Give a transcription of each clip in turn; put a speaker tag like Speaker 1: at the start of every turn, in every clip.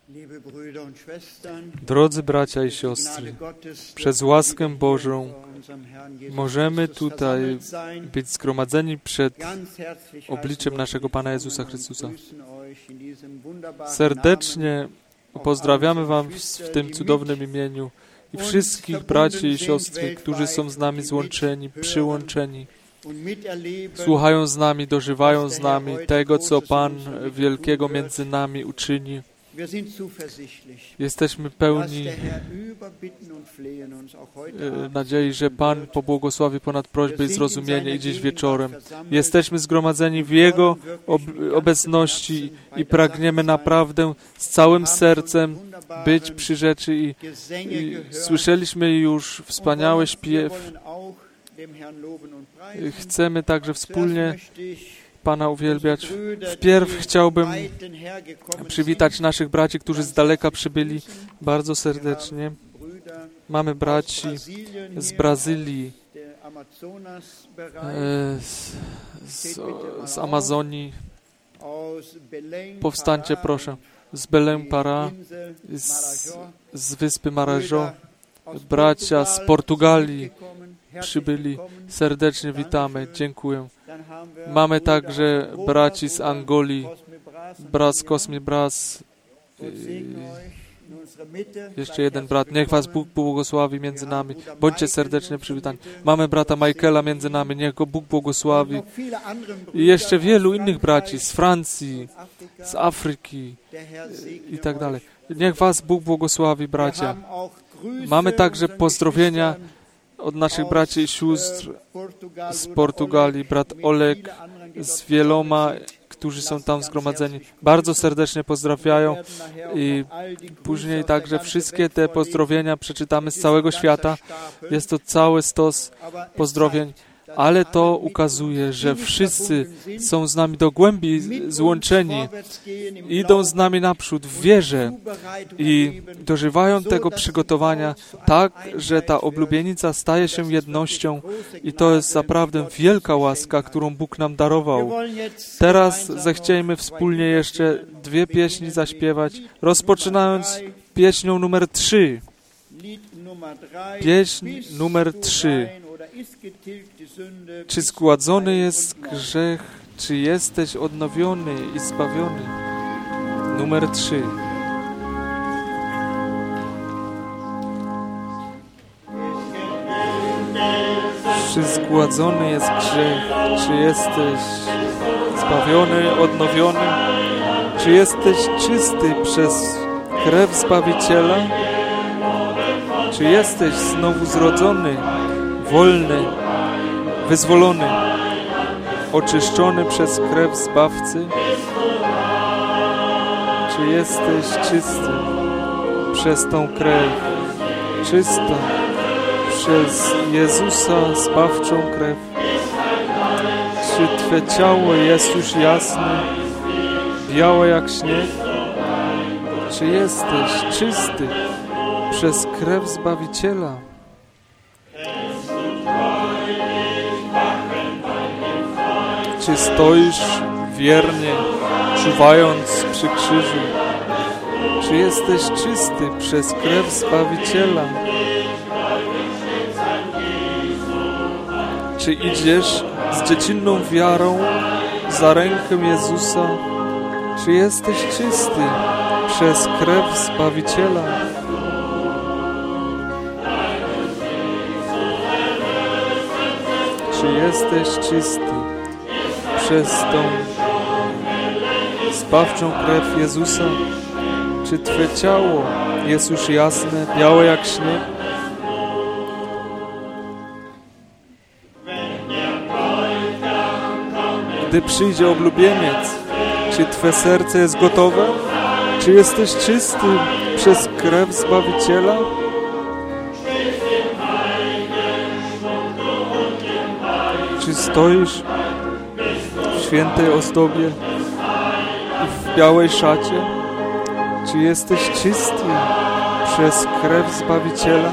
Speaker 1: Drodzy bracia i siostry, przez łaskę Bożą możemy tutaj być zgromadzeni przed obliczem naszego Pana Jezusa Chrystusa. Serdecznie pozdrawiamy Was w tym cudownym imieniu i wszystkich braci i siostry, którzy są z nami złączeni, przyłączeni. Słuchają z nami, dożywają z nami tego, co Pan wielkiego między nami uczyni. Jesteśmy pełni nadziei, że Pan pobłogosławi ponad prośbę i zrozumienie i dziś wieczorem. Jesteśmy zgromadzeni w Jego obecności i pragniemy naprawdę z całym sercem być przy rzeczy i słyszeliśmy już wspaniały śpiew. Chcemy także wspólnie Pana uwielbiać. Wpierw chciałbym przywitać naszych braci, którzy z daleka przybyli bardzo serdecznie. Mamy braci z Brazylii, z Amazonii. Powstańcie, proszę. Z Belém Pará, z wyspy Marajó. Bracia z Portugalii przybyli. Serdecznie witamy. Dziękuję. Mamy także braci z Angolii, brat z Cosme Bras, jeszcze jeden brat. Niech Was Bóg błogosławi między nami. Bądźcie serdecznie przywitani. Mamy brata Michaela między nami. Niech go Bóg błogosławi. I jeszcze wielu innych braci z Francji, z Afryki i tak dalej. Niech Was Bóg błogosławi, bracia. Mamy także pozdrowienia od naszych braci i sióstr z Portugalii, brat Olek z wieloma, którzy są tam zgromadzeni. Bardzo serdecznie pozdrawiają i później także wszystkie te pozdrowienia przeczytamy z całego świata. Jest to cały stos pozdrowień, ale to ukazuje, że wszyscy są z nami do głębi złączeni, idą z nami naprzód w wierze i dożywają tego przygotowania tak, że ta oblubienica staje się jednością i to jest naprawdę wielka łaska, którą Bóg nam darował. Teraz zechciejmy wspólnie jeszcze dwie pieśni zaśpiewać, rozpoczynając pieśnią numer 3. Pieśń numer 3. Czy zgładzony jest grzech, czy jesteś odnowiony i zbawiony? Numer 3. Czy zgładzony jest grzech, czy jesteś zbawiony, odnowiony? Czy jesteś czysty przez krew Zbawiciela? Czy jesteś znowu zrodzony, wolny, wyzwolony, oczyszczony przez krew Zbawcy? Czy jesteś czysty przez tą krew, czysta przez Jezusa zbawczą krew? Czy Twe ciało jest już jasne, białe jak śnieg? Czy jesteś czysty przez krew Zbawiciela? Czy stoisz wiernie, czuwając przy krzyżu? Czy jesteś czysty przez krew Zbawiciela? Czy idziesz z dziecinną wiarą za rękę Jezusa? Czy jesteś czysty przez krew Zbawiciela? Czy jesteś czysty przez tą zbawczą krew Jezusa? Czy Twe ciało jest już jasne, białe jak śnieg? Gdy przyjdzie oblubieniec, czy Twe serce jest gotowe? Czy jesteś czysty przez krew Zbawiciela? Czy stoisz w świętej ozdobie i w białej szacie? Czy jesteś czysty przez krew Zbawiciela?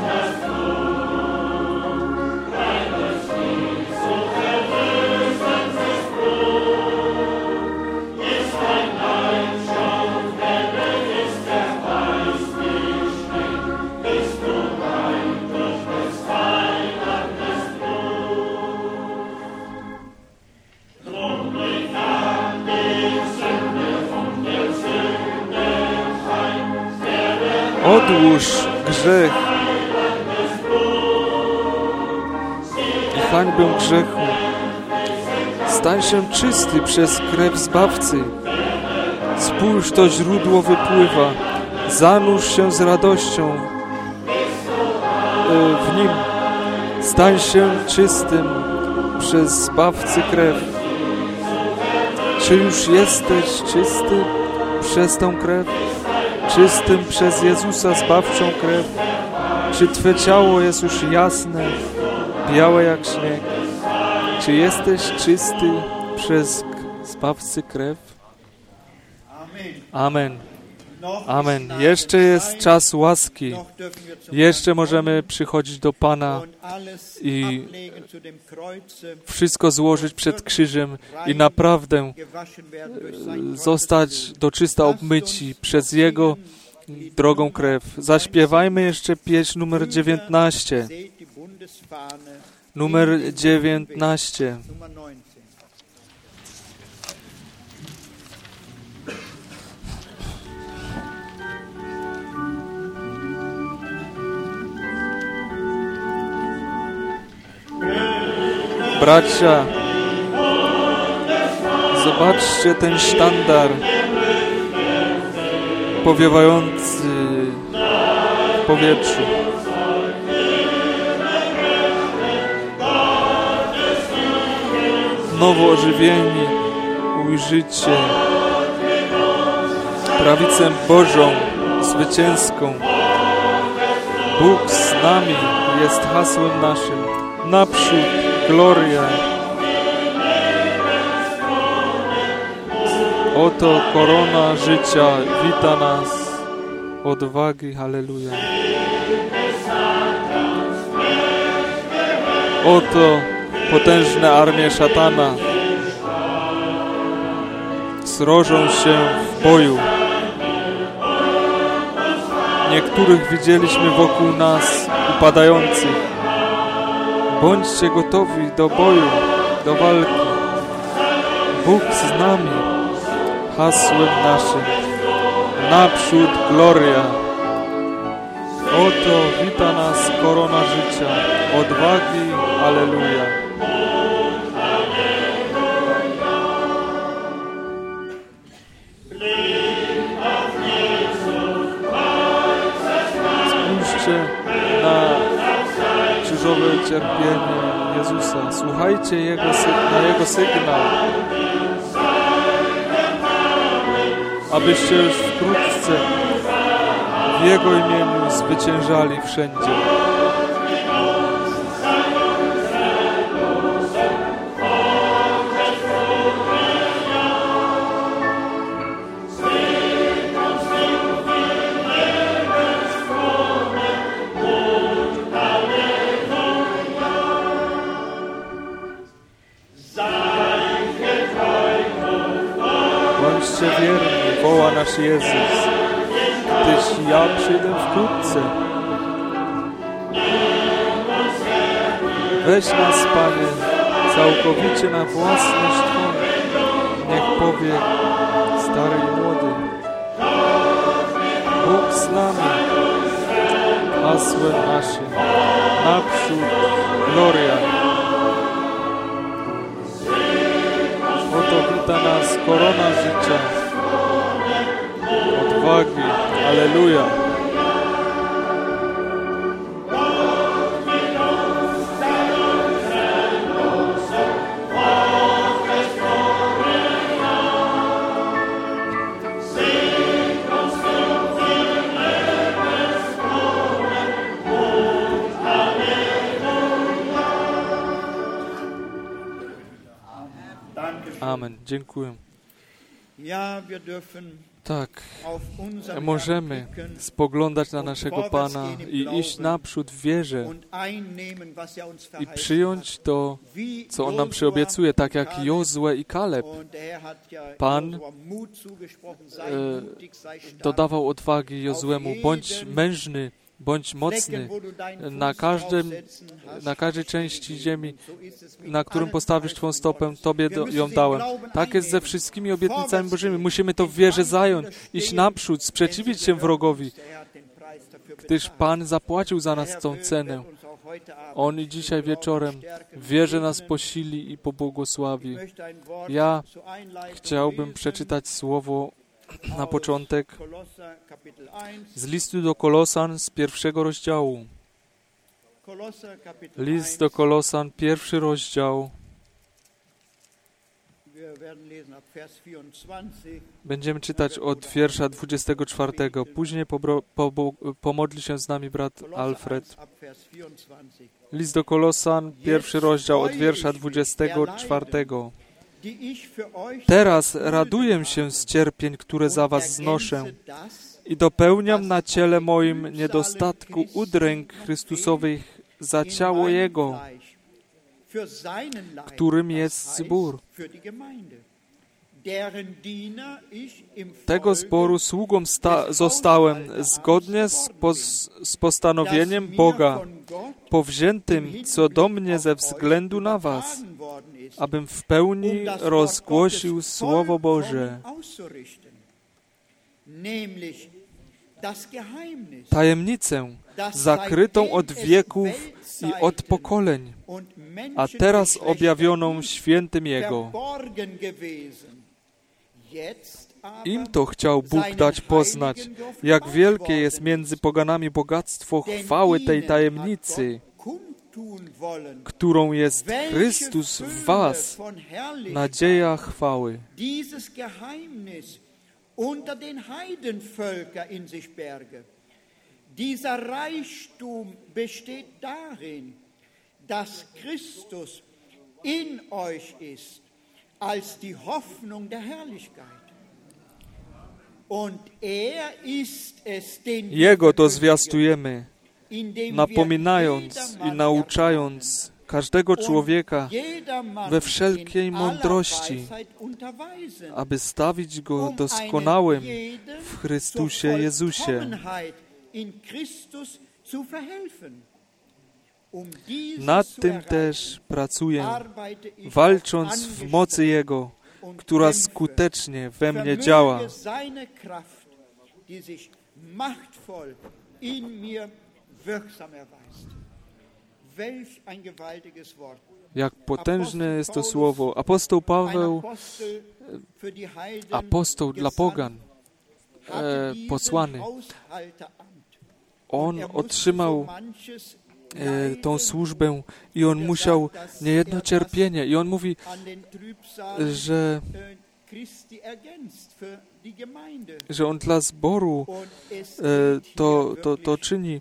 Speaker 1: Odłóż grzech i hańbę grzechu. Stań się czysty przez krew Zbawcy. Spójrz, to źródło wypływa. Zanurz się z radością w nim. Stań się czystym przez Zbawcy krew. Czy już jesteś czysty przez tą krew? Czystym przez Jezusa zbawczą krew? Czy Twe ciało jest już jasne, białe jak śnieg? Czy jesteś czysty przez Zbawcy krew? Amen. Amen. Jeszcze jest czas łaski. Jeszcze możemy przychodzić do Pana i wszystko złożyć przed krzyżem i naprawdę zostać doczysta obmyci przez Jego drogą krew. Zaśpiewajmy jeszcze pieśń numer 19. Numer 19. Bracia, zobaczcie ten sztandar powiewający w powietrzu. Nowo ożywieni ujrzycie prawicę Bożą, zwycięską. Bóg z nami jest hasłem naszym. Naprzód gloria. Oto korona życia wita nas. Odwagi, halleluja. Oto potężne armie szatana srożą się w boju. Niektórych widzieliśmy wokół nas upadających. Bądźcie gotowi do boju, do walki. Bóg z nami, hasłem naszym. Naprzód gloria. Oto wita nas korona życia. Odwagi, alleluja. Spójrzcie na krzyżowe cierpienie Jezusa. Słuchajcie na Jego sygnał, abyście już wkrótce w Jego imieniu zwyciężali wszędzie. Bądźcie wierni, woła nasz Jezus, gdyż ja przyjdę wkrótce. Weź nas, Panie, całkowicie na własność Twą. Niech powie stary i młody. Bóg z nami, hasłem naszym. Naprzód gloria. Oto wita nas korona życia, odwagi, alleluja. Amen. Dziękuję. Tak, możemy spoglądać na naszego Pana i iść naprzód w wierze i przyjąć to, co On nam przyobiecuje, tak jak Jozue i Kaleb. Pan dodawał odwagi Jozuemu, bądź mężny, bądź mocny na każdej części ziemi, na którym postawisz Twą stopę, Tobie ją dałem. Tak jest ze wszystkimi obietnicami Bożymi. Musimy to w wierze zająć, iść naprzód, sprzeciwić się wrogowi. gdyż Pan zapłacił za nas tą cenę. On i dzisiaj wieczorem wierzę nas posili i pobłogosławi. Ja chciałbym przeczytać słowo na początek z listu do Kolosan z 1 rozdziału. List do Kolosan, 1 rozdział. Będziemy czytać od wiersza 24. Później pomodli się z nami brat Alfred. List do Kolosan, 1 rozdział od wiersza 24. Teraz raduję się z cierpień, które za was znoszę i dopełniam na ciele moim niedostatku udręk Chrystusowych za ciało Jego, którym jest zbór. Tego zboru sługą zostałem zgodnie z postanowieniem Boga, powziętym co do mnie ze względu na was, abym w pełni rozgłosił Słowo Boże. Tajemnicę zakrytą od wieków i od pokoleń, a teraz objawioną świętym Jego. Im to chciał Bóg dać poznać, jak wielkie jest między poganami bogactwo chwały tej tajemnicy, którą jest Chrystus w was, nadzieja chwały.
Speaker 2: Unter den Heidenvölker in sich berge. Dieser Reichtum besteht darin, dass Christus in euch ist, als die Hoffnung der Herrlichkeit. Und ist es, den
Speaker 1: Jego to zwiastujemy, napominając i nauczając każdego człowieka we wszelkiej mądrości, aby stawić go doskonałym w Chrystusie Jezusie. Nad tym też pracuję, walcząc w mocy Jego, która skutecznie we mnie działa. Jak potężne jest to słowo. Apostoł Paweł, apostoł dla pogan, posłany, on otrzymał tą służbę i on musiał niejedno cierpienie. I on mówi, że on dla zboru to czyni.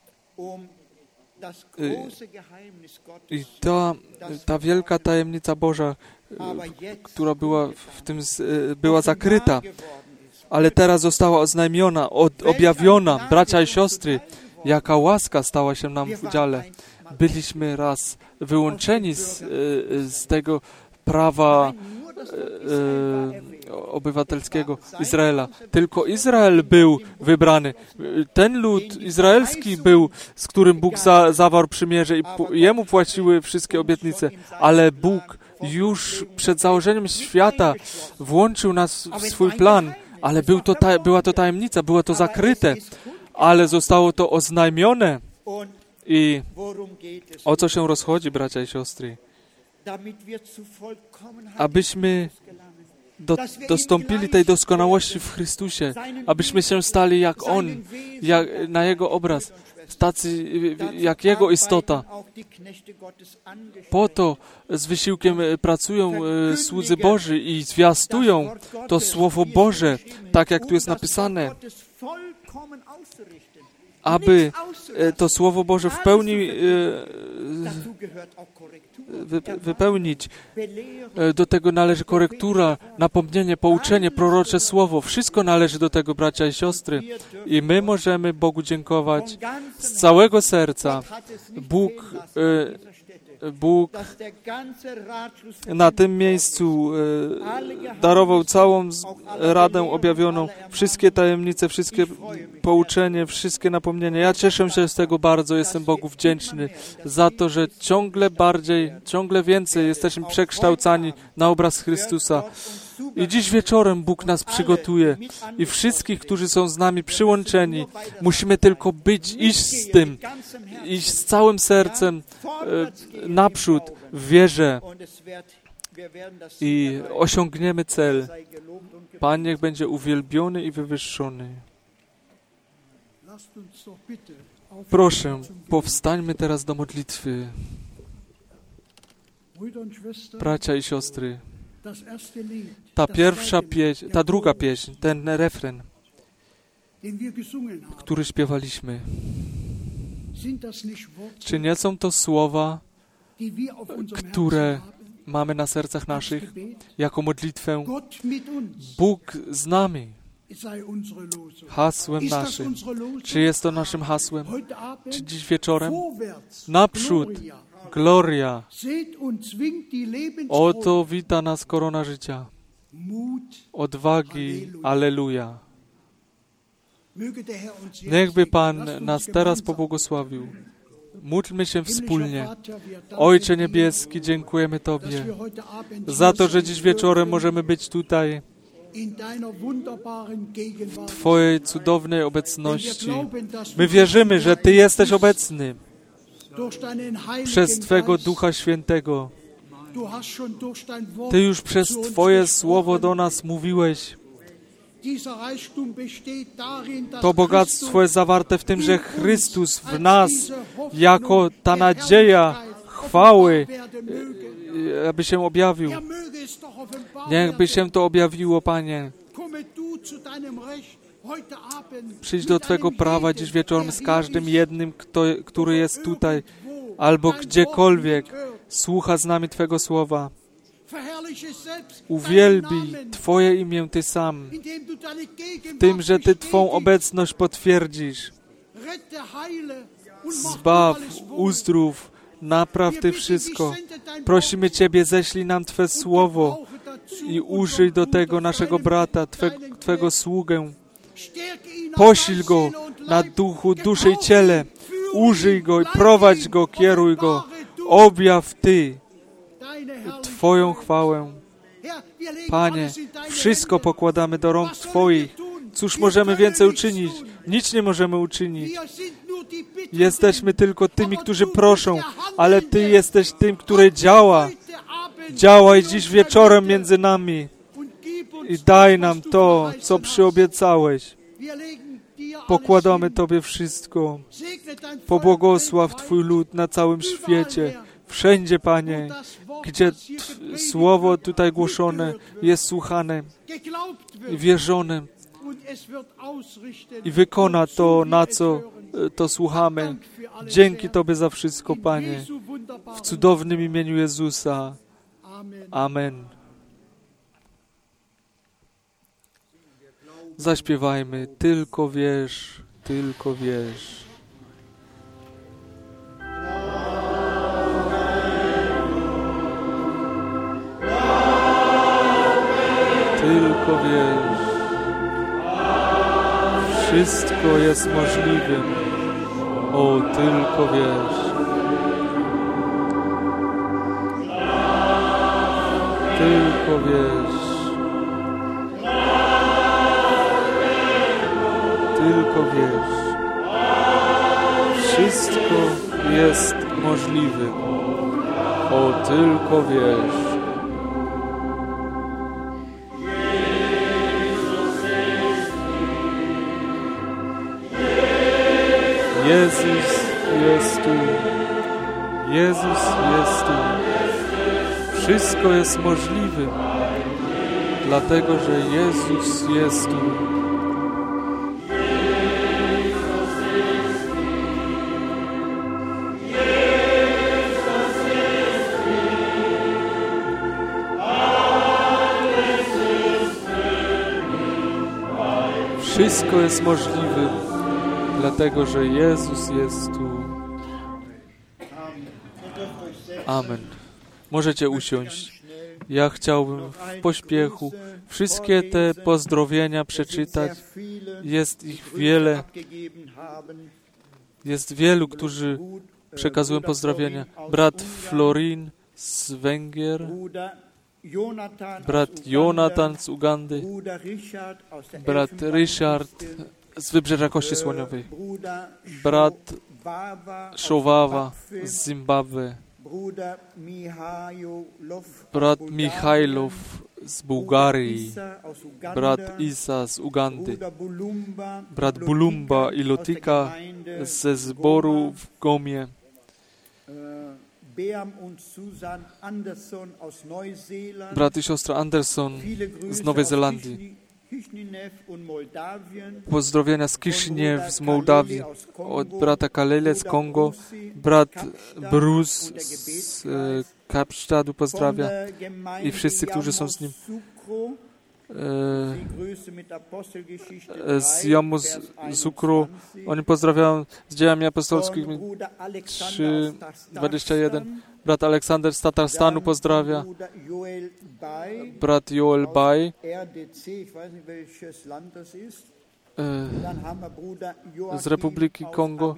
Speaker 1: I ta wielka tajemnica Boża, która była w tym była zakryta, ale teraz została oznajmiona, objawiona. Bracia i siostry, jaka łaska stała się nam w udziale. Byliśmy raz wyłączeni z tego prawa obywatelskiego Izraela. Tylko Izrael był wybrany. Ten lud izraelski był, z którym Bóg zawarł przymierze i jemu płaciły wszystkie obietnice. Ale Bóg już przed założeniem świata włączył nas w swój plan. Ale była to tajemnica, było to zakryte, ale zostało to oznajmione. I o co się rozchodzi, bracia i siostry? Abyśmy dostąpili tej doskonałości w Chrystusie, abyśmy się stali jak On, na Jego obraz, tacy jak Jego istota. Po to z wysiłkiem pracują słudzy Boży i zwiastują to Słowo Boże, tak jak tu jest napisane, aby to Słowo Boże w pełni wypełnić. Do tego należy korektura, napomnienie, pouczenie, prorocze słowo. Wszystko należy do tego, bracia i siostry. I my możemy Bogu dziękować z całego serca. Bóg na tym miejscu darował całą radę objawioną, wszystkie tajemnice, wszystkie pouczenie, wszystkie napomnienia. Ja cieszę się z tego bardzo, jestem Bogu wdzięczny za to, że ciągle bardziej, ciągle więcej jesteśmy przekształcani na obraz Chrystusa. I dziś wieczorem Bóg nas przygotuje. I wszystkich, którzy są z nami przyłączeni, musimy tylko iść z tym, iść z całym sercem naprzód w wierze i osiągniemy cel. Pan niech będzie uwielbiony i wywyższony. Proszę, powstańmy teraz do modlitwy. Bracia i siostry, ta pierwsza pieśń, ta druga pieśń, ten refren, który śpiewaliśmy, czy nie są to słowa, które mamy na sercach naszych jako modlitwę? Bóg z nami, hasłem naszym. Czy jest to naszym hasłem? Czy dziś wieczorem? Naprzód, gloria. Oto wita nas korona życia. Odwagi, alleluja. Niechby Pan nas teraz pobłogosławił. Módlmy się wspólnie. Ojcze Niebieski, dziękujemy Tobie za to, że dziś wieczorem możemy być tutaj w Twojej cudownej obecności. My wierzymy, że Ty jesteś obecny przez Twego Ducha Świętego. Ty już przez Twoje Słowo do nas mówiłeś. To bogactwo jest zawarte w tym, że Chrystus w nas, jako ta nadzieja chwały, aby się objawił. Niechby się to objawiło, Panie. Przyjdź do Twego prawa dziś wieczorem z każdym jednym, który jest tutaj, albo gdziekolwiek słucha z nami Twego słowa. Uwielbij Twoje imię Ty sam, w tym, że Ty Twą obecność potwierdzisz. Zbaw, uzdrów, napraw Ty wszystko. Prosimy Ciebie, ześlij nam Twe słowo i użyj do tego naszego brata, Twego sługę. Posil go na duchu, duszy i ciele. Użyj go i prowadź go, kieruj go. Objaw Ty Twoją chwałę. Panie, wszystko pokładamy do rąk Twoich. Cóż możemy więcej uczynić? Nic nie możemy uczynić. Jesteśmy tylko tymi, którzy proszą, ale Ty jesteś tym, który działa. Działaj dziś wieczorem między nami i daj nam to, co przyobiecałeś. Pokładamy Tobie wszystko. Pobłogosław Twój lud na całym świecie. Wszędzie, Panie, gdzie słowo tutaj głoszone jest słuchane i wierzone i wykona to, na co to słuchamy. Dzięki Tobie za wszystko, Panie. W cudownym imieniu Jezusa. Amen. Zaśpiewajmy, tylko wierz, tylko wierz. Tylko wierz. Wszystko jest możliwym. O, tylko wierz. Tylko wierz. Tylko wierz. Wszystko jest możliwym. O, tylko wierz. Jezus jest tu. Jezus jest tu. Wszystko jest możliwe, dlatego że Jezus jest tu. Wszystko jest możliwe, dlatego że Jezus jest tu. Amen. Możecie usiąść. Ja chciałbym w pośpiechu wszystkie te pozdrowienia przeczytać. Jest ich wiele. Jest wielu, którzy przekazują pozdrowienia. Brat Florin z Węgier, brat Jonatan z Ugandy, brat Richard z Wybrzeża Kości Słoniowej, brat Szowawa z Zimbabwe, brat Michajlow z Bułgarii, brat Isa z Ugandy, brat Bulumba i Lotika ze zboru w Gomie, brat i siostra Anderson z Nowej Zelandii, pozdrowienia z Kiszyniew z Mołdawii, od brata Kalele z Kongo, brat Bruce z Kapsztadu pozdrawia i wszyscy, którzy są z nim. Z Jamu z Ukru, oni pozdrawiają z Dziejami Apostolskimi 3:21. Brat Aleksander z Tatarstanu pozdrawia, brat Joel Bay z Republiki Kongo,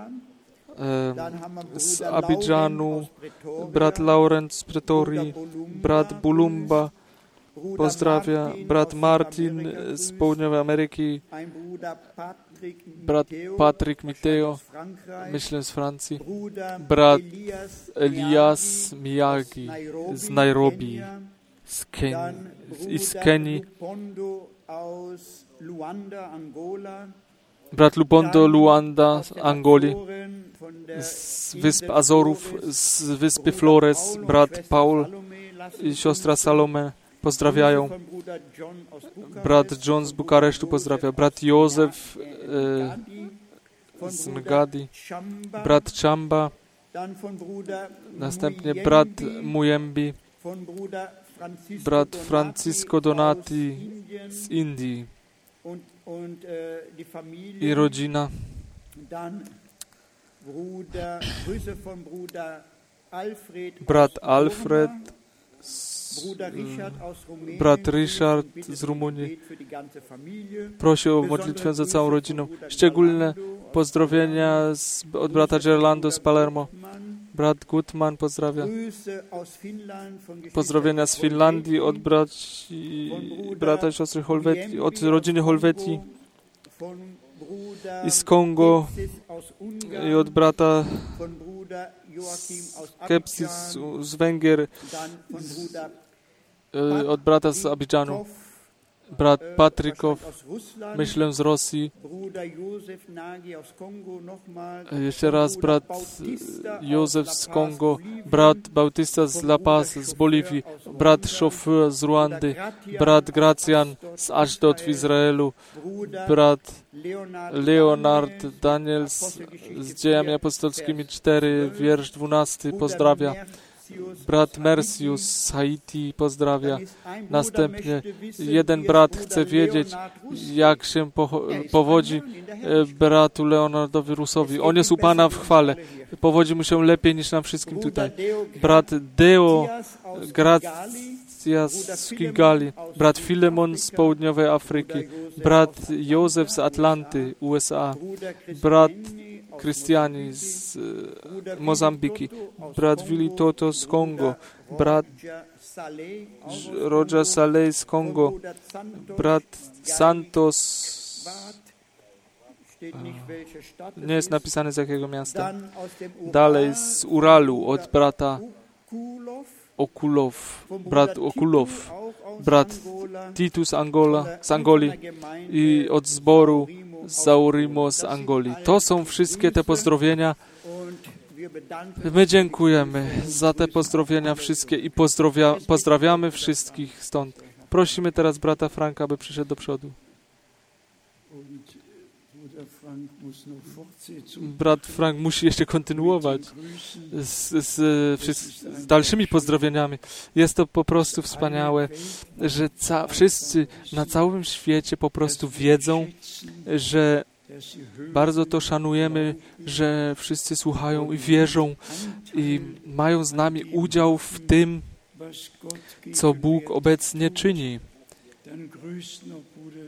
Speaker 1: z Abidżanu, brat Laurent z Pretorii, brat Bulumba pozdrawia, brat Martin z Południowej Ameryki, brat Patryk Miteo, myślę z Francji, brat Elias Miyagi z Nairobi, z Kenii, brat Lupondo Luanda z Angoli, z Wysp Azorów, z Wyspy Flores, brat Paul i siostra Salome pozdrawiają, brat John z Bukaresztu pozdrawia, brat Józef z Ngadi, brat Chamba, następnie brat Muyembi, brat Francisco Donati z Indii i rodzina, brat Alfred, brat Richard z Rumunii prosi o modlitwę za całą rodziną. Szczególne pozdrowienia od brata Gerlando z Palermo. Brat Gutman pozdrawia. Pozdrowienia z Finlandii od brata i siostry Holweti, od rodziny Holweti i z Kongo i od brata Skepsis z Węgier, od brata z Abidżanu, brat Patrykow, myślę z Rosji, jeszcze raz brat Józef z Kongo, brat Bautista z La Paz z Boliwii, brat Chauffeur z Ruandy, brat Gracjan z Ashdod w Izraelu, brat Leonard Daniels z Dziejami Apostolskimi 4, wiersz 12 pozdrawia. Brat Mercius z Haiti pozdrawia. Następnie jeden brat chce wiedzieć, jak się powodzi bratu Leonardowi Rusowi. On jest u Pana w chwale. Powodzi mu się lepiej niż nam wszystkim tutaj. Brat Deo Gracias z Kigali, brat Filemon z Południowej Afryki, brat Józef z Atlanty, USA, brat Krystiani z Mozambiki, brat Willy Toto z Kongo, brat Roger Saleh z Kongo, brat Santos, nie jest napisane z jakiego miasta, dalej z Uralu od brata brat Okulow, brat Titus z Angoli i od zboru Zaurimo z Angolii. To są wszystkie te pozdrowienia. My dziękujemy za te pozdrowienia wszystkie i pozdrawiamy wszystkich stąd. Prosimy teraz brata Franka, aby przyszedł do przodu. Brat Frank musi jeszcze kontynuować z dalszymi pozdrowieniami. Jest to po prostu wspaniałe, że wszyscy na całym świecie po prostu wiedzą, że bardzo to szanujemy, że wszyscy słuchają i wierzą i mają z nami udział w tym, co Bóg obecnie czyni.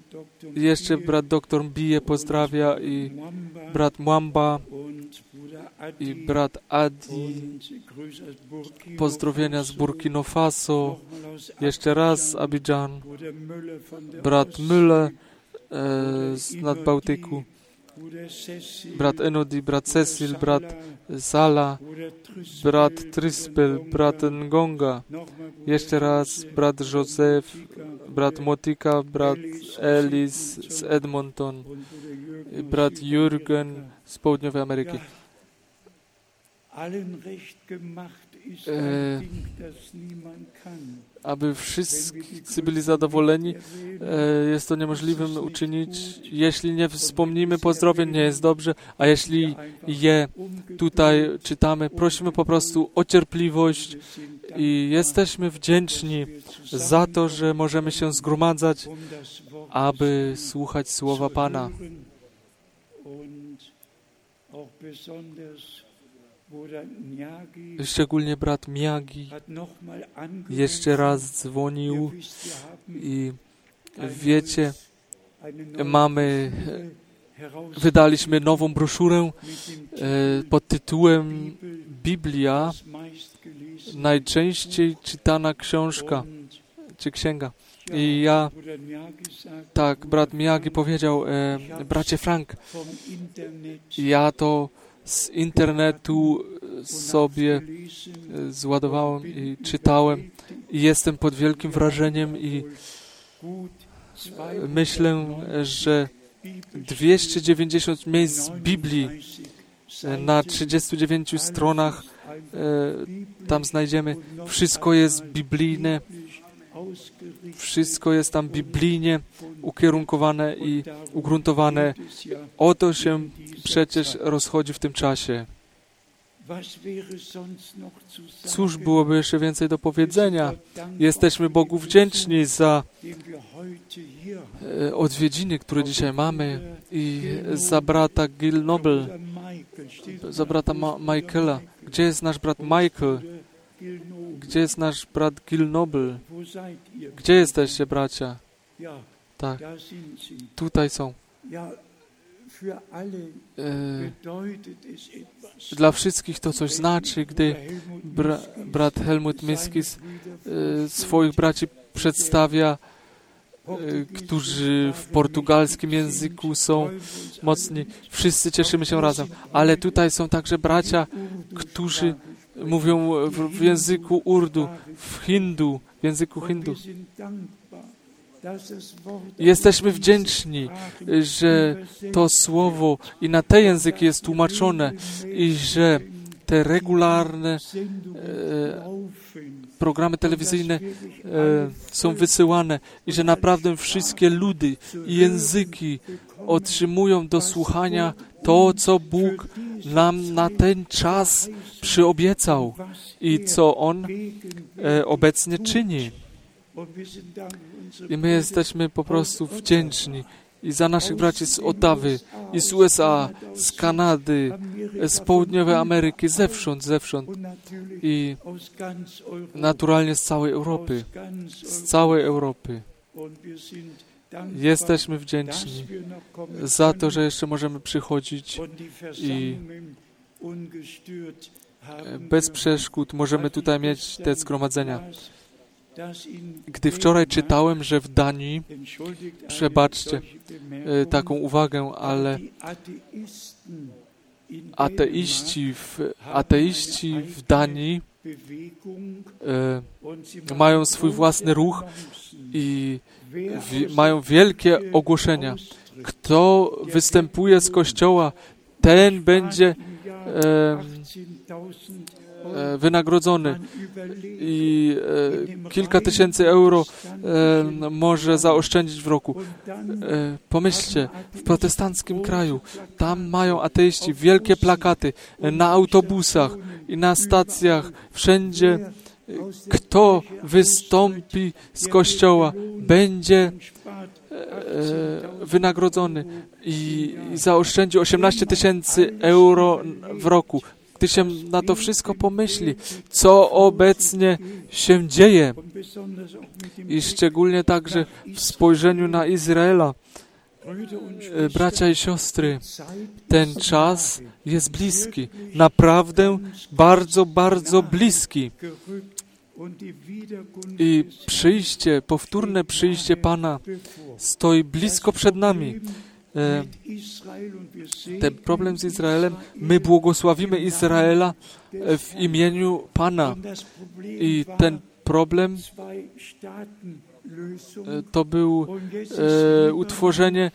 Speaker 1: Jeszcze brat doktor Mbije pozdrawia i brat Mwamba i brat Adi, pozdrowienia z Burkina Faso, jeszcze raz z Abidżan, brat Müller z Nadbałtyku, brat Enodi, brat Cecil, brat Sala, brat Trispel, brat Ngonga, jeszcze raz brat Józef, brat Motika, brat Elis z Edmonton, brat Jürgen z Południowej Ameryki. Aby wszyscy byli zadowoleni, jest to niemożliwym uczynić. Jeśli nie wspomnimy pozdrowień, nie jest dobrze, a jeśli je tutaj czytamy, prosimy po prostu o cierpliwość i jesteśmy wdzięczni za to, że możemy się zgromadzać, aby słuchać słowa Pana. Szczególnie brat Miagi jeszcze raz dzwonił i wiecie, wydaliśmy nową broszurę pod tytułem Biblia, najczęściej czytana książka czy księga. I brat Miagi powiedział, bracie Frank, ja to z internetu sobie zładowałem i czytałem i jestem pod wielkim wrażeniem i myślę, że 290 miejsc Biblii na 39 stronach tam znajdziemy. Wszystko jest biblijne, wszystko jest tam biblijnie ukierunkowane i ugruntowane. O to się przecież rozchodzi w tym czasie. Cóż byłoby jeszcze więcej do powiedzenia? Jesteśmy Bogu wdzięczni za odwiedziny, które dzisiaj mamy i za brata Gil Noble, za brata Michaela. Gdzie jest nasz brat Michael? Gdzie jest nasz brat Gil Noble? Gdzie jesteście, bracia? Tak, tutaj są. Dla wszystkich to coś znaczy, gdy brat Helmut Miskis swoich braci przedstawia, którzy w portugalskim języku są mocni. Wszyscy cieszymy się razem. Ale tutaj są także bracia, którzy mówią w języku urdu, w języku hindu. Jesteśmy wdzięczni, że to słowo i na te języki jest tłumaczone i że te regularne programy telewizyjne są wysyłane i że naprawdę wszystkie ludy i języki otrzymują do słuchania to, co Bóg nam na ten czas przyobiecał i co On obecnie czyni. I my jesteśmy po prostu wdzięczni i za naszych braci z Ottawy, i z USA, z Kanady, z Południowej Ameryki, zewsząd i naturalnie z całej Europy. Jesteśmy wdzięczni za to, że jeszcze możemy przychodzić i bez przeszkód możemy tutaj mieć te zgromadzenia. Gdy wczoraj czytałem, że w Danii, przebaczcie taką uwagę, ale ateiści w Danii mają swój własny ruch i mają wielkie ogłoszenia. Kto występuje z kościoła, ten będzie wynagrodzony i kilka tysięcy euro może zaoszczędzić w roku. Pomyślcie, w protestanckim kraju, tam mają ateiści wielkie plakaty na autobusach i na stacjach, wszędzie. Kto wystąpi z kościoła, będzie wynagrodzony i zaoszczędzi 18 tysięcy euro w roku. Gdy się na to wszystko pomyśli, co obecnie się dzieje i szczególnie także w spojrzeniu na Izraela, Bracia i siostry, ten czas jest bliski. Naprawdę bardzo, bardzo bliski. I powtórne przyjście Pana stoi blisko przed nami. Ten problem z Izraelem, my błogosławimy Izraela w imieniu Pana. I ten problem to był utworzenie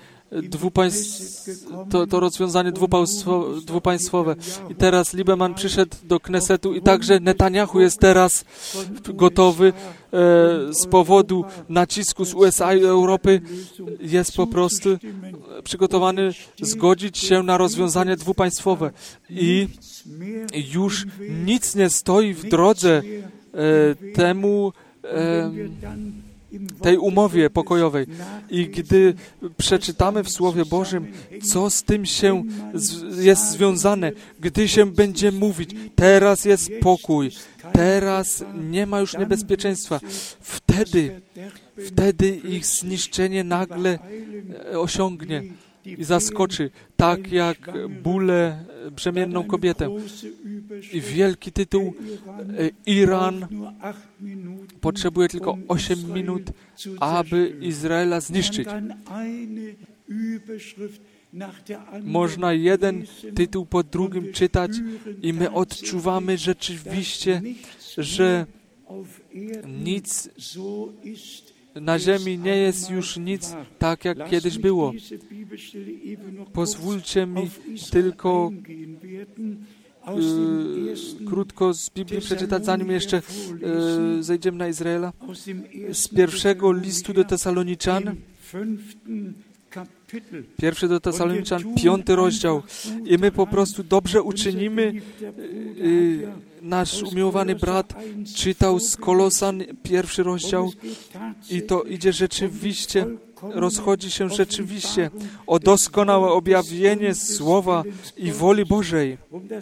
Speaker 1: to rozwiązanie dwupaństwowe. I teraz Lieberman przyszedł do Knesetu i także Netanyahu jest teraz gotowy z powodu nacisku z USA i Europy, jest po prostu przygotowany zgodzić się na rozwiązanie dwupaństwowe. I już nic nie stoi w drodze tej umowie pokojowej. I gdy przeczytamy w Słowie Bożym, co z tym jest związane, gdy się będzie mówić, teraz jest pokój, teraz nie ma już niebezpieczeństwa, wtedy ich zniszczenie nagle osiągnie i zaskoczy, tak jak bóle brzemienną kobietę. I wielki tytuł, Iran potrzebuje tylko 8 minut, aby Izraela zniszczyć. Można jeden tytuł po drugim czytać i my odczuwamy rzeczywiście, że nic na ziemi nie jest już nic tak, jak kiedyś było. Pozwólcie mi tylko krótko z Biblii przeczytać, zanim jeszcze zejdziemy na Izraela. Z pierwszego listu do Tesaloniczan, 1 do Tesaloniczan, 5 rozdział. I my po prostu dobrze uczynimy. Nasz umiłowany brat czytał z Kolosan 1 rozdział i to idzie rzeczywiście, rozchodzi się rzeczywiście o doskonałe objawienie Słowa i woli Bożej,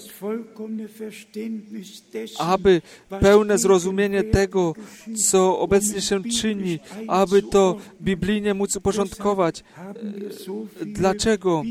Speaker 1: aby pełne zrozumienie tego, co obecnie się czyni, aby to biblijnie móc uporządkować. Dlaczego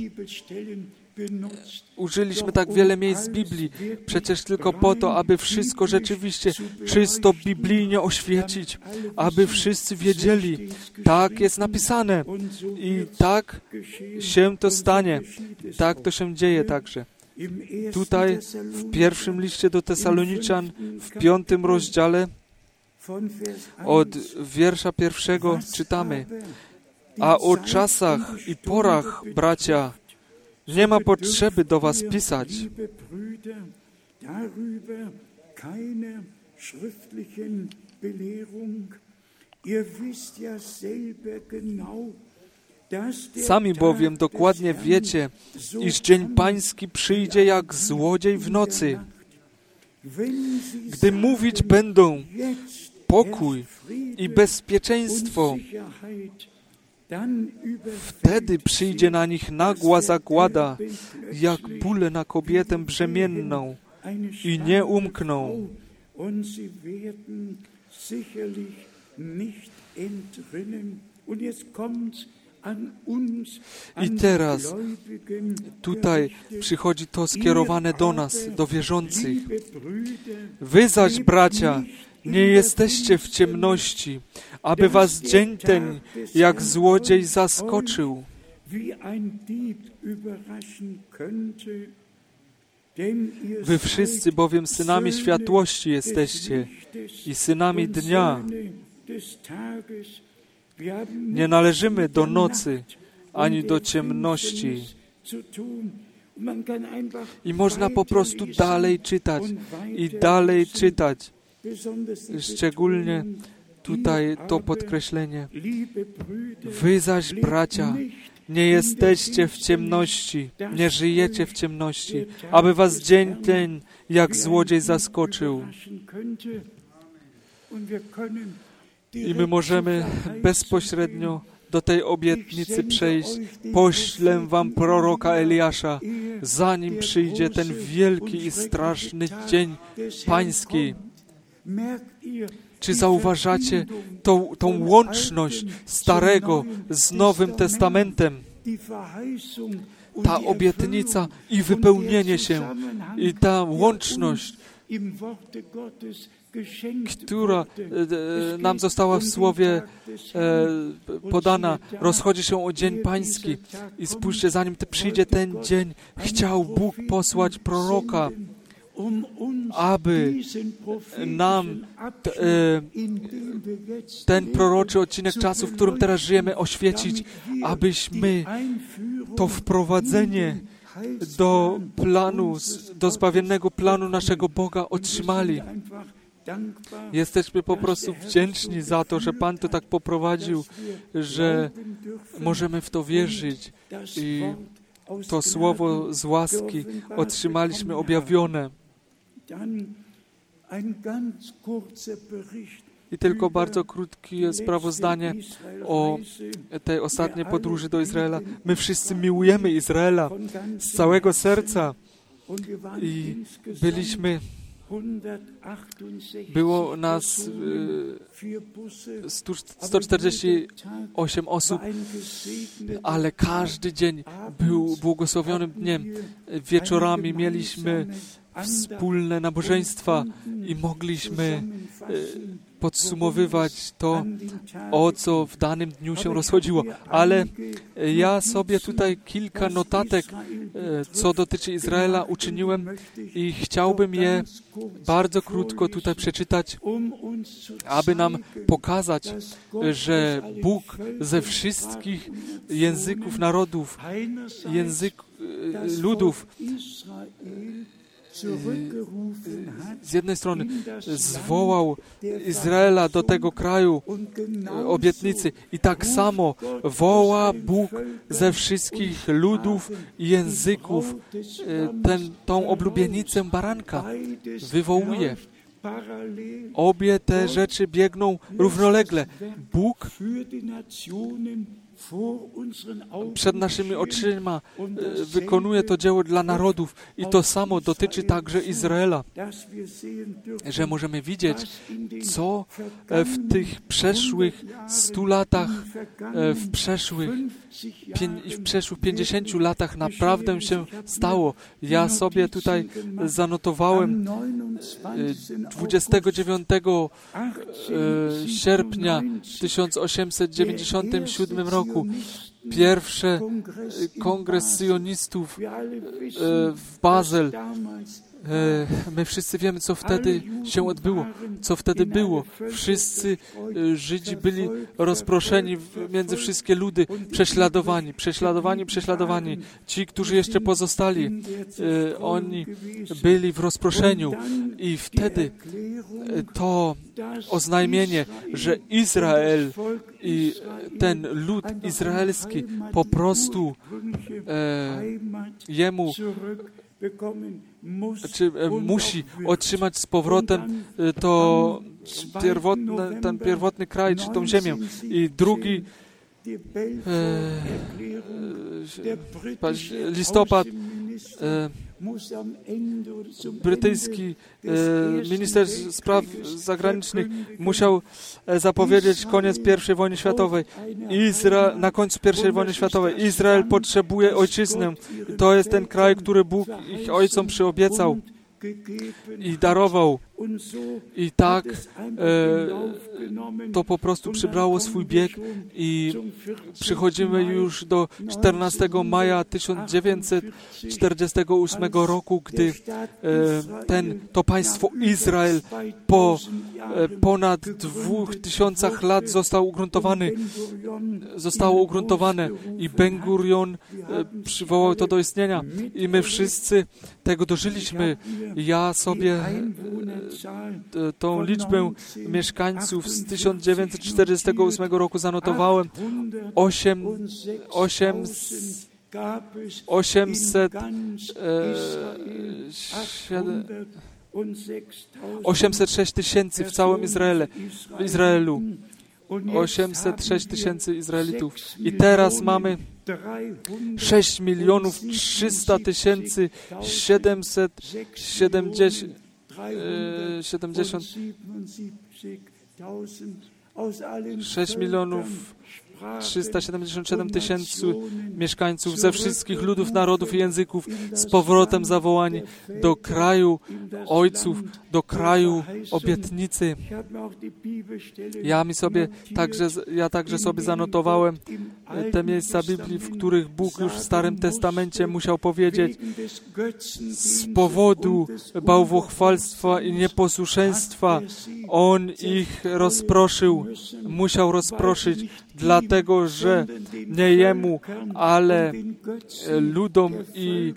Speaker 1: użyliśmy tak wiele miejsc z Biblii? Przecież tylko po to, aby wszystko rzeczywiście czysto biblijnie oświecić, aby wszyscy wiedzieli, tak jest napisane i tak się to stanie, tak to się dzieje także. Tutaj w pierwszym liście do Tesaloniczan, w 5 rozdziale, od wiersza 1 czytamy: a o czasach i porach, bracia, nie ma potrzeby do was pisać. Sami bowiem dokładnie wiecie, iż dzień pański przyjdzie jak złodziej w nocy. Gdy mówić będą pokój i bezpieczeństwo, wtedy przyjdzie na nich nagła zagłada, jak bóle na kobietę brzemienną i nie umkną. I teraz tutaj przychodzi to skierowane do nas, do wierzących. Wy zaś, bracia, nie jesteście w ciemności, aby was dzień ten jak złodziej zaskoczył. Wy wszyscy bowiem synami światłości jesteście i synami dnia. Nie należymy do nocy ani do ciemności. I można po prostu dalej czytać i dalej czytać. Szczególnie tutaj to podkreślenie. Wy zaś, bracia, nie jesteście w ciemności, nie żyjecie w ciemności, aby was dzień ten jak złodziej zaskoczył. I my możemy bezpośrednio do tej obietnicy przejść. Poślę wam proroka Eliasza, zanim przyjdzie ten wielki i straszny dzień pański. Czy zauważacie tą łączność Starego z Nowym Testamentem? ta obietnica i wypełnienie się, i ta łączność, która nam została w Słowie podana, rozchodzi się o Dzień Pański. I spójrzcie, zanim przyjdzie ten dzień, chciał Bóg posłać proroka, aby nam ten proroczy odcinek czasu, w którym teraz żyjemy, oświecić, abyśmy to wprowadzenie do planu, do zbawiennego planu naszego Boga otrzymali. Jesteśmy po prostu wdzięczni za to, że Pan to tak poprowadził, że możemy w to wierzyć i to słowo z łaski otrzymaliśmy objawione. I tylko bardzo krótkie sprawozdanie o tej ostatniej podróży do Izraela. My wszyscy miłujemy Izraela z całego serca i było nas 148 osób, ale każdy dzień był błogosławionym dniem. Wieczorami mieliśmy wspólne nabożeństwa i mogliśmy podsumowywać to, o co w danym dniu się rozchodziło. Ale ja sobie tutaj kilka notatek, co dotyczy Izraela, uczyniłem i chciałbym je bardzo krótko tutaj przeczytać, aby nam pokazać, że Bóg ze wszystkich języków, narodów, ludów z jednej strony zwołał Izraela do tego kraju obietnicy i tak samo woła Bóg ze wszystkich ludów i języków tą oblubienicę baranka. Wywołuje. Obie te rzeczy biegną równolegle. Bóg przed naszymi oczyma wykonuje to dzieło dla narodów i to samo dotyczy także Izraela, że możemy widzieć, co w tych przeszłych 100 latach, w przeszłych 50 latach naprawdę się stało. Ja sobie tutaj zanotowałem 29 sierpnia w 1897 roku pierwszy kongres syjonistów w Basel. My wszyscy wiemy, co wtedy się odbyło, co wtedy było. Wszyscy Żydzi byli rozproszeni między wszystkie ludy, prześladowani. Ci, którzy jeszcze pozostali, oni byli w rozproszeniu. I wtedy to oznajmienie, że Izrael i ten lud izraelski po prostu jemu musi otrzymać z powrotem ten pierwotny kraj, czy tą ziemię. I drugi listopad brytyjski minister spraw zagranicznych musiał zapowiedzieć koniec I wojny światowej. Na końcu I wojny światowej Izrael potrzebuje ojczyznę. To jest ten kraj, który Bóg ich ojcom przyobiecał i darował. I tak to po prostu przybrało swój bieg i przychodzimy już do 14 maja 1948 roku, gdy to państwo Izrael po ponad 2000 lat zostało ugruntowane i Ben-Gurion przywołał to do istnienia i my wszyscy tego dożyliśmy. Ja sobie tą liczbę mieszkańców z 1948 roku zanotowałem 806 tysięcy w całym Izraelu. 806 tysięcy Izraelitów. I teraz mamy 6 milionów 300 tysięcy 770 6 milionów 377 tysięcy mieszkańców ze wszystkich ludów, narodów i języków z powrotem zawołani do kraju ojców, do kraju obietnicy. Ja także sobie zanotowałem te miejsca Biblii, w których Bóg już w Starym Testamencie musiał powiedzieć: z powodu bałwochwalstwa i nieposłuszeństwa On ich rozproszył, musiał rozproszyć, dlatego że nie Jemu, ale ludom i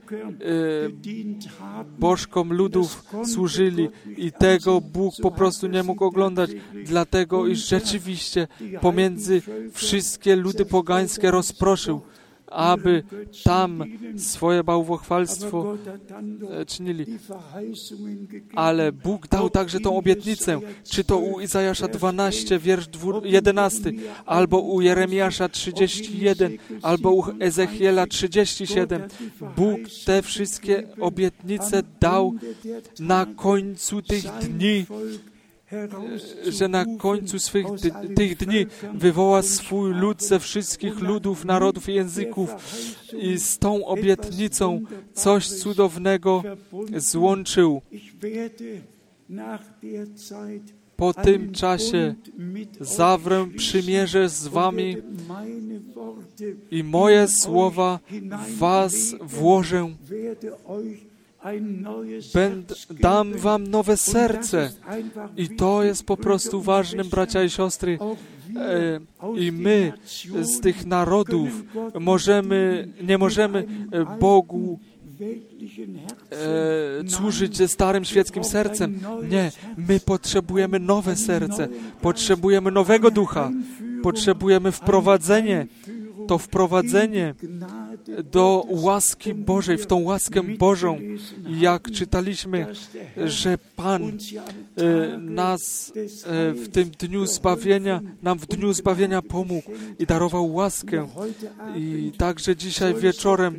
Speaker 1: bożkom ludów służyli i tego Bóg po prostu nie mógł oglądać, dlatego iż rzeczywiście pomiędzy wszystkie ludy pogańskie rozproszył, aby tam swoje bałwochwalstwo czynili. Ale Bóg dał także tą obietnicę, czy to u Izajasza 12, wiersz 11, albo u Jeremiasza 31, albo u Ezechiela 37. Bóg te wszystkie obietnice dał na końcu tych dni, że na końcu tych dni wywoła swój lud ze wszystkich ludów, narodów i języków i z tą obietnicą coś cudownego złączył. Po tym czasie zawrę przymierze z wami i moje słowa w was włożę. Dam wam nowe serce. I to jest po prostu ważnym, bracia i siostry. I my z tych narodów nie możemy Bogu służyć ze starym świeckim sercem. Nie, my potrzebujemy nowe serce, potrzebujemy nowego ducha, potrzebujemy wprowadzenie. To wprowadzenie do łaski Bożej, w tą łaskę Bożą, jak czytaliśmy, że Pan nas w tym dniu zbawienia, nam w dniu zbawienia pomógł i darował łaskę. I także dzisiaj wieczorem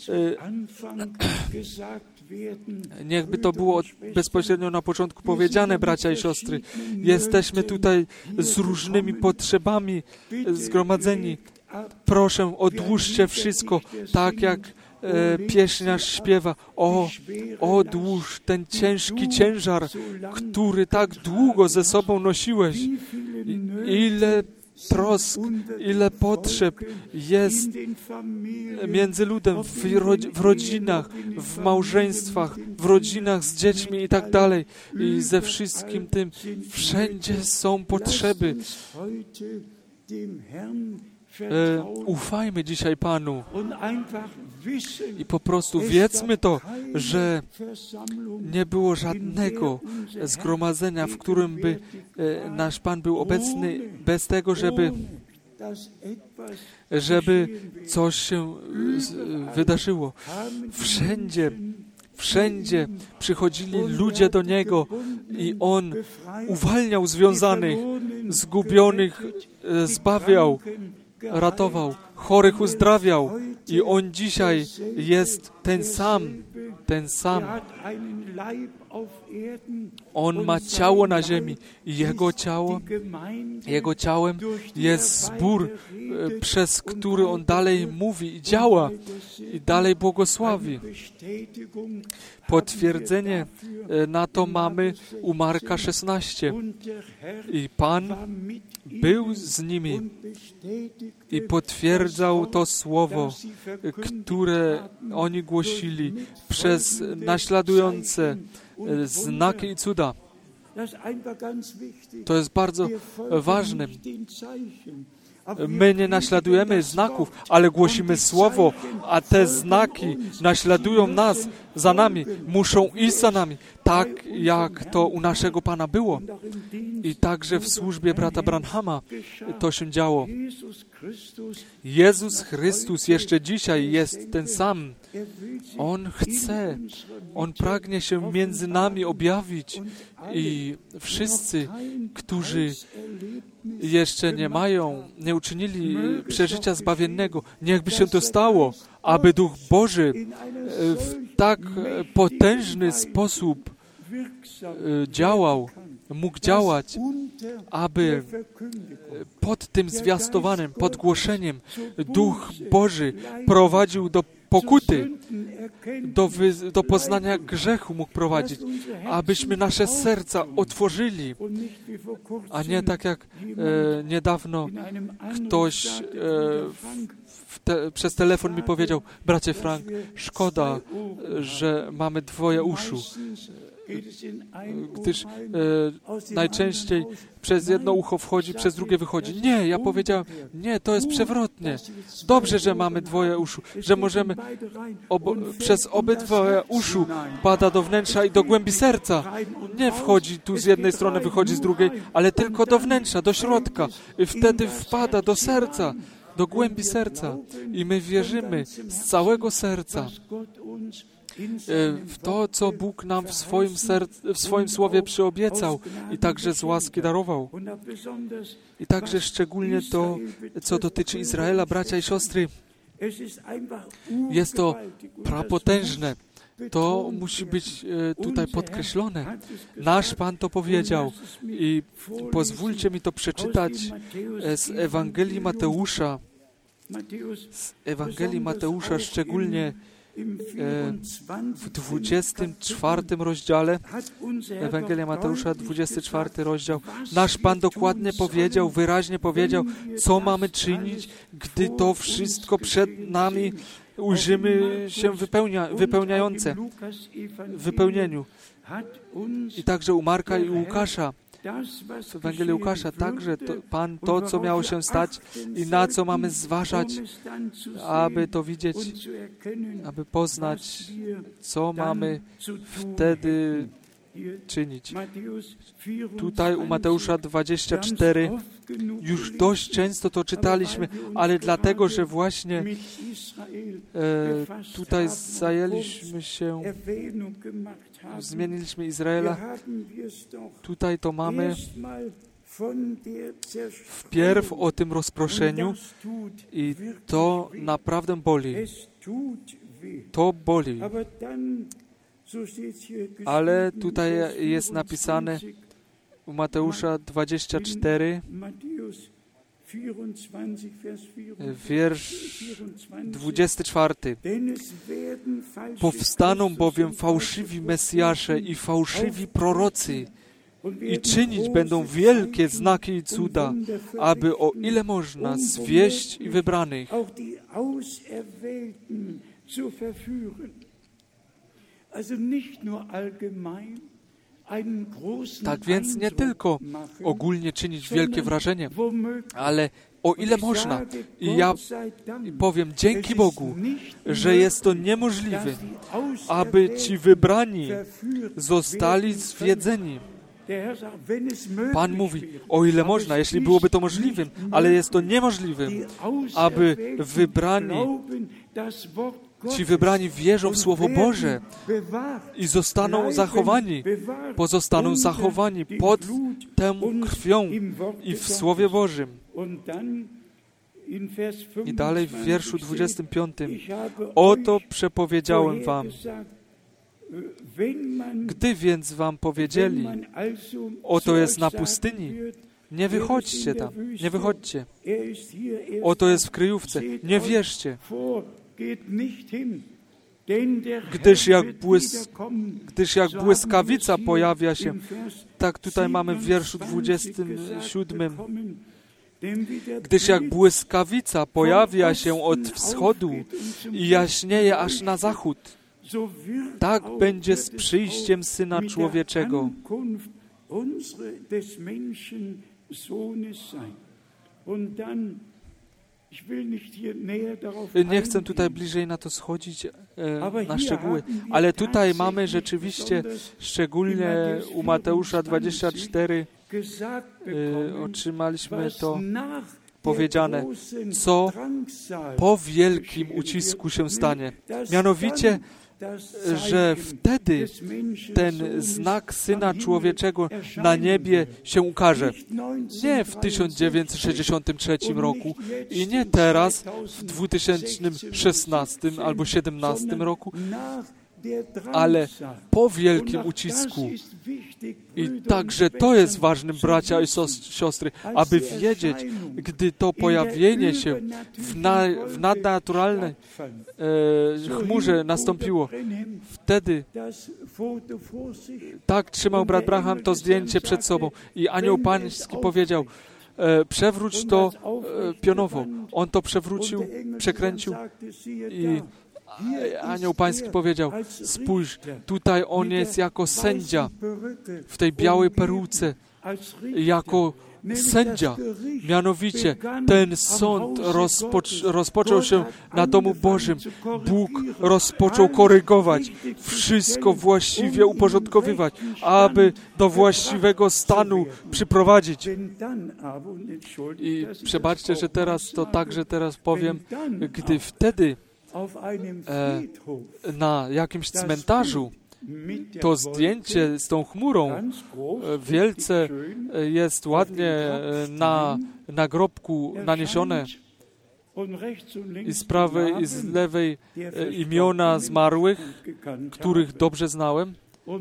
Speaker 1: niechby to było bezpośrednio na początku powiedziane, bracia i siostry, jesteśmy tutaj z różnymi potrzebami zgromadzeni. Proszę, odłóżcie wszystko, tak jak pieśniarz śpiewa. Odłóż ten ciężki ciężar, który tak długo ze sobą nosiłeś. Ile trosk, ile potrzeb jest między ludem, w rodzinach, w małżeństwach, w rodzinach z dziećmi i tak dalej. I ze wszystkim tym wszędzie są potrzeby. Ufajmy dzisiaj Panu i po prostu wiedzmy to, że nie było żadnego zgromadzenia, w którym by nasz Pan był obecny, bez tego, żeby coś się wydarzyło. Wszędzie przychodzili ludzie do Niego i On uwalniał związanych, zgubionych zbawiał, ratował, chorych uzdrawiał i On dzisiaj jest ten sam. On ma ciało na ziemi i Jego ciałem jest zbór, przez który On dalej mówi i działa i dalej błogosławi. Potwierdzenie na to mamy u Marka 16. I Pan był z nimi i potwierdzał to słowo, które oni głosili przez naśladujące znaki i cuda. To jest bardzo ważne. My nie naśladujemy znaków, ale głosimy słowo, a te znaki naśladują nas, za nami, muszą iść za nami, tak jak to u naszego Pana było. I także w służbie brata Branhama to się działo. Jezus Chrystus jeszcze dzisiaj jest ten sam. On pragnie się między nami objawić i wszyscy, którzy jeszcze nie uczynili przeżycia zbawiennego, niechby się to stało, aby Duch Boży w tak potężny sposób działał mógł działać, aby pod tym zwiastowaniem, pod głoszeniem Duch Boży prowadził do pokuty, do poznania grzechu mógł prowadzić, abyśmy nasze serca otworzyli, a nie tak jak niedawno ktoś przez telefon mi powiedział: bracie Frank, szkoda, że mamy dwoje uszu, gdyż najczęściej przez jedno ucho wchodzi, przez drugie wychodzi. Nie, ja powiedziałem, nie, to jest przewrotnie. Dobrze, że mamy dwoje uszu, że możemy przez obydwoje uszu pada do wnętrza i do głębi serca. Nie wchodzi tu z jednej strony, wychodzi z drugiej, ale tylko do wnętrza, do środka. I wtedy wpada do serca, do głębi serca. I my wierzymy z całego serca w to, co Bóg nam w swoim Słowie przyobiecał i także z łaski darował. I także szczególnie to, co dotyczy Izraela, bracia i siostry, jest to prapotężne. To musi być tutaj podkreślone. Nasz Pan to powiedział i pozwólcie mi to przeczytać z Ewangelii Mateusza. Z Ewangelii Mateusza, szczególnie w 24 rozdziale, Ewangelia Mateusza, 24 rozdział, nasz Pan dokładnie powiedział, wyraźnie powiedział, co mamy czynić, gdy to wszystko przed nami ujrzymy się wypełniające w wypełnieniu. I także u Marka i u Łukasza, w Ewangelii Łukasza także Pan to, co miało się stać i na co mamy zważać, aby to widzieć, aby poznać, co mamy wtedy czynić. Tutaj u Mateusza 24 już dość często to czytaliśmy, ale dlatego, że właśnie tutaj zajęliśmy się, zmieniliśmy Izraela, tutaj to mamy wpierw o tym rozproszeniu i to naprawdę boli. To boli. Ale tutaj jest napisane u Mateusza 24, wiersz 24. Powstaną bowiem fałszywi Mesjasze i fałszywi prorocy i czynić będą wielkie znaki i cuda, aby o ile można zwieść i wybranych. Tak więc nie tylko ogólnie czynić wielkie wrażenie, ale o ile można. I ja powiem, dzięki Bogu, że jest to niemożliwe, aby ci wybrani zostali zwiedzeni. Pan mówi, o ile można, jeśli byłoby to możliwym, ale jest to niemożliwe, aby ci wybrani wierzą w Słowo Boże i pozostaną zachowani pod tą krwią i w Słowie Bożym. I dalej w wierszu 25. Oto przepowiedziałem wam. Gdy więc wam powiedzieli, oto jest na pustyni, nie wychodźcie tam, nie wychodźcie. Oto jest w kryjówce, nie wierzcie. Gdyż jak błyskawica pojawia się, tak tutaj mamy w wierszu 27, gdyż jak błyskawica pojawia się od wschodu i jaśnieje aż na zachód, tak będzie z przyjściem Syna Człowieczego. Nie chcę tutaj bliżej na to schodzić, na szczegóły, ale tutaj mamy rzeczywiście, szczególnie u Mateusza 24, otrzymaliśmy to powiedziane, co po wielkim ucisku się stanie. Mianowicie, że wtedy ten znak Syna Człowieczego na niebie się ukaże. Nie w 1963 roku i nie teraz, w 2016 albo 2017 roku, ale po wielkim ucisku. I także to jest ważnym, bracia i siostry, aby wiedzieć, gdy to pojawienie się w nadnaturalnej chmurze nastąpiło. Wtedy tak trzymał brat Branham to zdjęcie przed sobą i anioł pański powiedział, przewróć to pionowo. On to przewrócił, przekręcił i anioł pański powiedział, spójrz, tutaj on jest jako sędzia w tej białej peruce, jako sędzia. Mianowicie ten sąd rozpoczął się na domu Bożym. Bóg rozpoczął korygować, wszystko właściwie uporządkowywać, aby do właściwego stanu przyprowadzić. I przebaczcie, że teraz powiem, gdy wtedy na jakimś cmentarzu to zdjęcie z tą chmurą wielce jest ładnie na nagrobku naniesione i z prawej i z lewej imiona zmarłych, których dobrze znałem.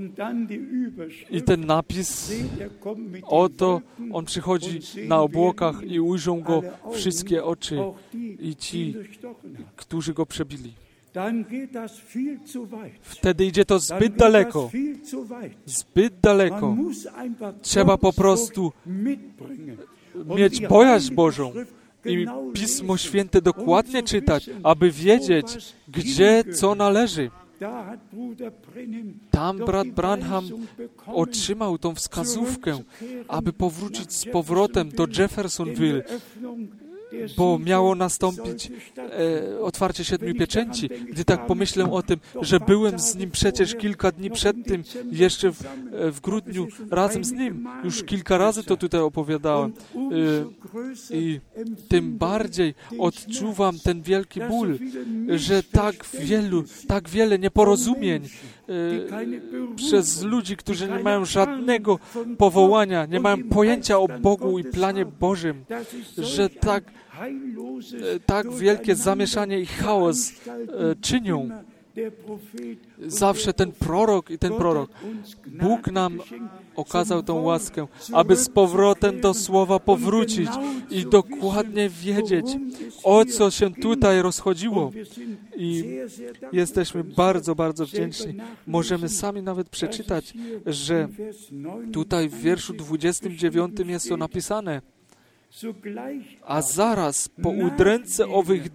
Speaker 1: I ten napis, oto on przychodzi na obłokach i ujrzą go wszystkie oczy i ci, którzy go przebili. Wtedy idzie to zbyt daleko. Zbyt daleko. Trzeba po prostu mieć bojaźń Bożą i Pismo Święte dokładnie czytać, aby wiedzieć, gdzie co należy. Tam brat Branham otrzymał tą wskazówkę, aby powrócić z powrotem do Jeffersonville, bo miało nastąpić otwarcie 7 pieczęci. Gdy tak pomyślę o tym, że byłem z nim przecież kilka dni przed tym, jeszcze w grudniu razem z nim. Już kilka razy to tutaj opowiadałem. I tym bardziej odczuwam ten wielki ból, że tak wiele nieporozumień przez ludzi, którzy nie mają żadnego powołania, nie mają pojęcia o Bogu i planie Bożym, że tak wielkie zamieszanie i chaos czynią. Zawsze ten prorok. Bóg nam okazał tą łaskę, aby z powrotem do Słowa powrócić i dokładnie wiedzieć, o co się tutaj rozchodziło. I jesteśmy bardzo, bardzo wdzięczni. Możemy sami nawet przeczytać, że tutaj w wierszu 29 jest to napisane. A zaraz po udręce owych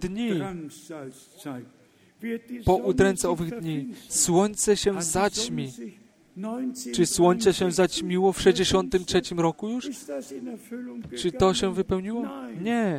Speaker 1: dni słońce się zaćmi. Czy słońce się zaćmiło w 63 roku już? Czy to się wypełniło? Nie.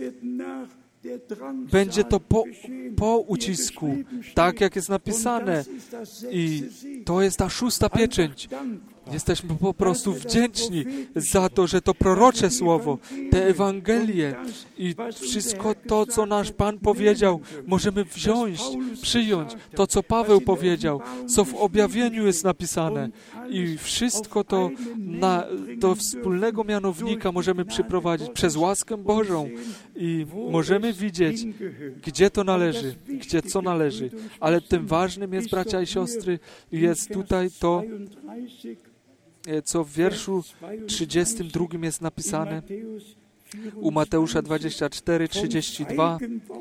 Speaker 1: Będzie to po ucisku, tak jak jest napisane. I to jest ta 6. pieczęć. Jesteśmy po prostu wdzięczni za to, że to prorocze słowo, te Ewangelie i wszystko to, co nasz Pan powiedział, możemy przyjąć to, co Paweł powiedział, co w objawieniu jest napisane. I wszystko to do wspólnego mianownika możemy przyprowadzić przez łaskę Bożą i możemy widzieć, gdzie to należy, gdzie co należy. Ale tym ważnym jest, bracia i siostry, jest tutaj to, co w wierszu 32 jest napisane, u Mateusza 24:32.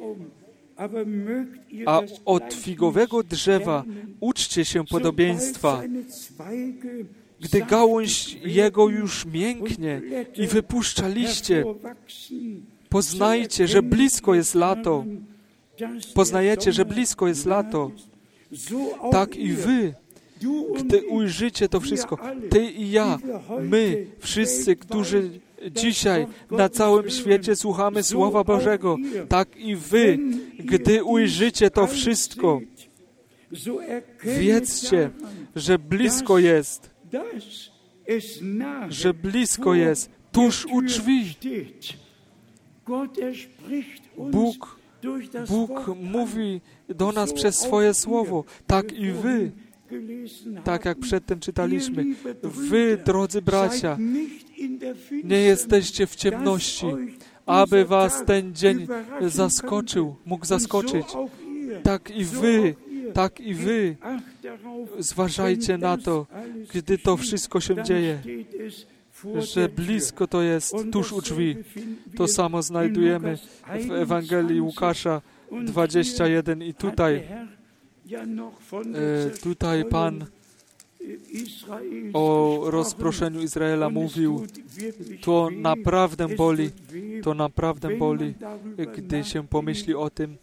Speaker 1: A od figowego drzewa uczcie się podobieństwa. Gdy gałąź jego już mięknie i wypuszcza liście, poznajcie, że blisko jest lato. Poznajecie, że blisko jest lato. Tak i wy, gdy ujrzycie to wszystko, ty i ja, my, wszyscy, którzy dzisiaj na całym świecie słuchamy Słowa Bożego, tak i wy, gdy ujrzycie to wszystko, wiedzcie, że blisko jest, tuż u drzwi. Bóg mówi do nas przez swoje Słowo, tak i wy, tak jak przedtem czytaliśmy. Wy, drodzy bracia, nie jesteście w ciemności, aby was ten dzień mógł zaskoczyć. Tak i wy, Zważajcie na to, gdy to wszystko się dzieje, że blisko to jest, tuż u drzwi. To samo znajdujemy w Ewangelii Łukasza 21 i tutaj Pan o rozproszeniu Izraela mówił, to naprawdę boli, gdy się pomyśli o tym,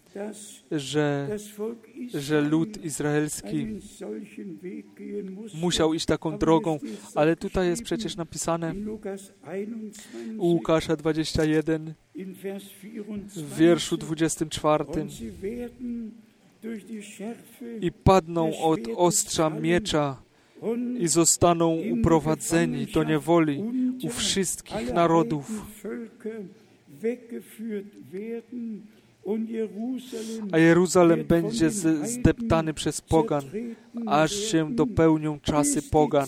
Speaker 1: że lud izraelski musiał iść taką drogą, ale tutaj jest przecież napisane u Łukasza 21 w wierszu 24 i padną od ostrza miecza i zostaną uprowadzeni do niewoli u wszystkich narodów. A Jeruzalem będzie zdeptany przez pogan, aż się dopełnią czasy pogan.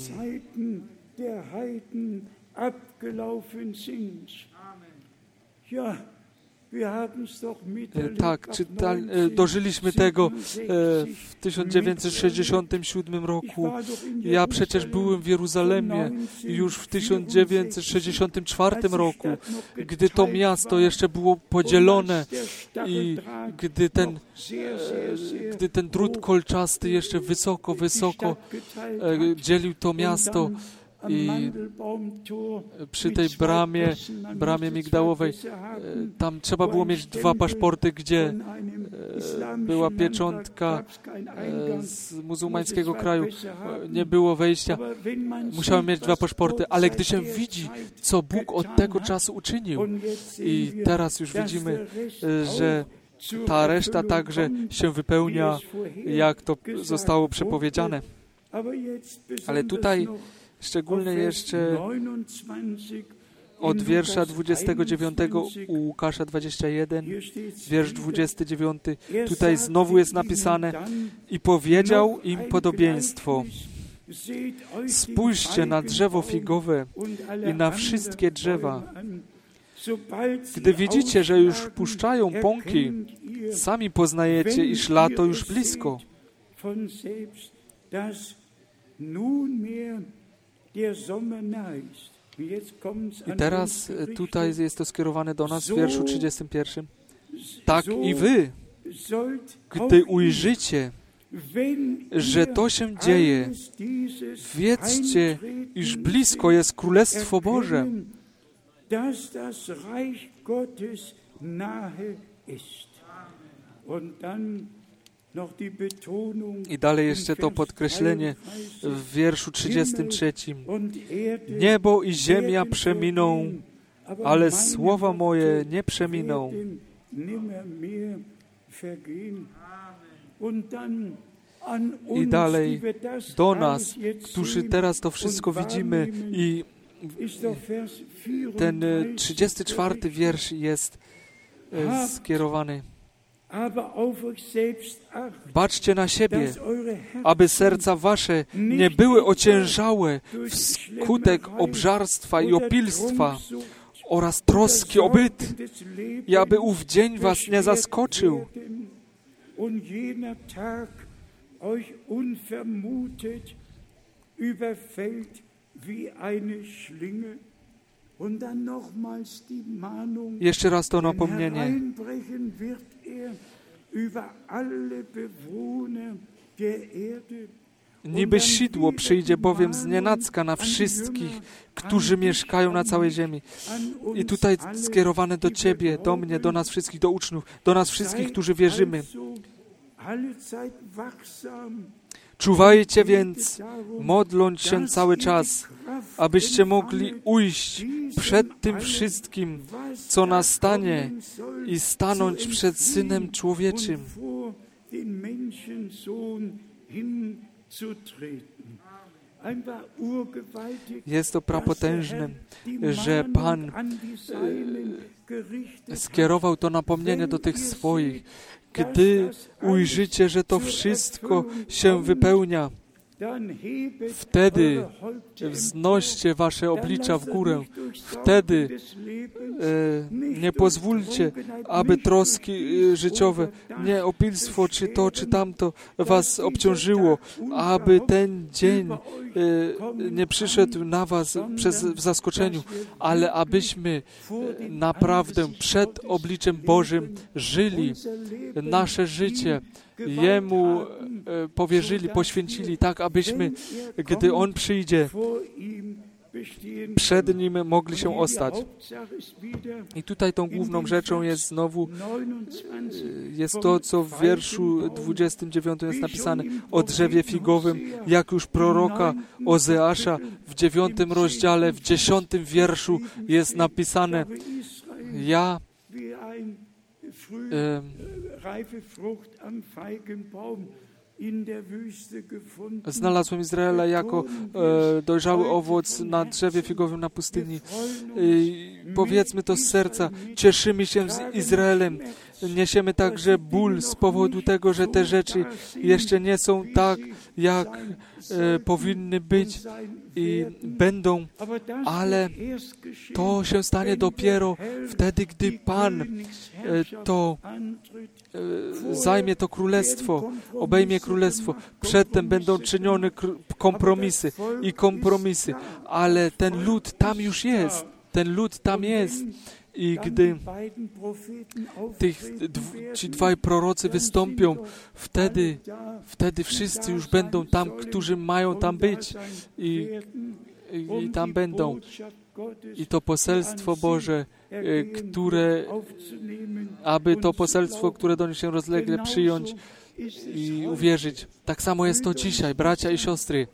Speaker 1: Tak, dożyliśmy tego w 1967 roku. Ja przecież byłem w Jeruzalemie już w 1964 roku, gdy to miasto jeszcze było podzielone i gdy ten drut kolczasty jeszcze wysoko dzielił to miasto. I przy tej bramie migdałowej, tam trzeba było mieć 2 paszporty, gdzie była pieczątka z muzułmańskiego kraju. Nie było wejścia. Musiałem mieć 2 paszporty, ale gdy się widzi, co Bóg od tego czasu uczynił i teraz już widzimy, że ta reszta także się wypełnia, jak to zostało przepowiedziane. Ale tutaj szczególnie jeszcze od wiersza 29 u Łukasza 21, wiersz 29, tutaj znowu jest napisane i powiedział im podobieństwo. Spójrzcie na drzewo figowe i na wszystkie drzewa. Gdy widzicie, że już puszczają pąki, sami poznajecie, iż lato już blisko. I teraz tutaj jest to skierowane do nas w wierszu 31. Tak i wy, gdy ujrzycie, że to się dzieje, wiedzcie, iż blisko jest Królestwo Boże. I dalej jeszcze to podkreślenie w wierszu 33. Niebo i ziemia przeminą, ale słowa moje nie przeminą. I dalej do nas, którzy teraz to wszystko widzimy i ten 34 wiersz jest skierowany. Baczcie na siebie, aby serca wasze nie były ociężałe wskutek obżarstwa i opilstwa oraz troski o byt, i aby ów dzień was nie zaskoczył. Jeszcze raz to napomnienie. Niby sidło przyjdzie bowiem znienacka na wszystkich, którzy mieszkają na całej ziemi. I tutaj skierowane do Ciebie, do mnie, do nas wszystkich, do uczniów, do nas wszystkich, którzy wierzymy. Czuwajcie więc, modląc się cały czas, abyście mogli ujść przed tym wszystkim, co nastanie, i stanąć przed Synem Człowieczym. Jest to prapotężne, że Pan skierował to napomnienie do tych swoich. Gdy ujrzycie, że to wszystko się wypełnia, wtedy wznoście wasze oblicza w górę. Wtedy nie pozwólcie, aby troski życiowe, nie opilstwo, czy to, czy tamto was obciążyło, aby ten dzień nie przyszedł na was w zaskoczeniu, ale abyśmy naprawdę przed obliczem Bożym żyli nasze życie, Jemu powierzyli, poświęcili, tak abyśmy, gdy On przyjdzie, przed Nim mogli się ostać. I tutaj tą główną rzeczą jest znowu, jest to, co w wierszu 29 jest napisane o drzewie figowym, jak już proroka Ozeasza w 9 rozdziale, w 10 wierszu jest napisane: ja znalazłem Izraela jako dojrzały owoc na drzewie figowym na pustyni. Powiedzmy to z serca, cieszymy się z Izraelem. Niesiemy także ból z powodu tego, że te rzeczy jeszcze nie są tak, jak powinny być i będą, ale to się stanie dopiero wtedy, gdy Pan zajmie to królestwo, obejmie królestwo. Przedtem będą czynione kompromisy, ale ten lud tam już jest. Ten lud tam jest. I gdy ci dwaj prorocy wystąpią, wtedy wszyscy już będą tam, którzy mają tam być i tam będą. I to poselstwo Boże, aby to poselstwo, które do nich się rozlegle, przyjąć i uwierzyć. Tak samo jest to dzisiaj, bracia i siostry.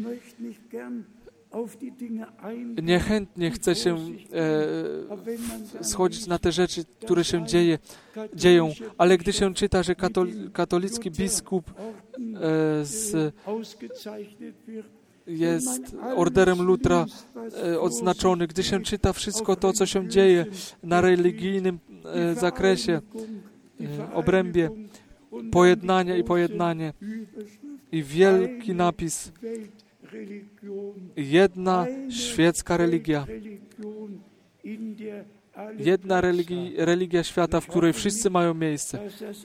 Speaker 1: Niechętnie chce się schodzić na te rzeczy, które się dzieją, ale gdy się czyta, że katolicki biskup jest orderem Lutra odznaczony, gdy się czyta wszystko to, co się dzieje na religijnym zakresie, obrębie, pojednanie i wielki napis: jedna świecka religia. Jedna religia świata, w której wszyscy mają miejsce.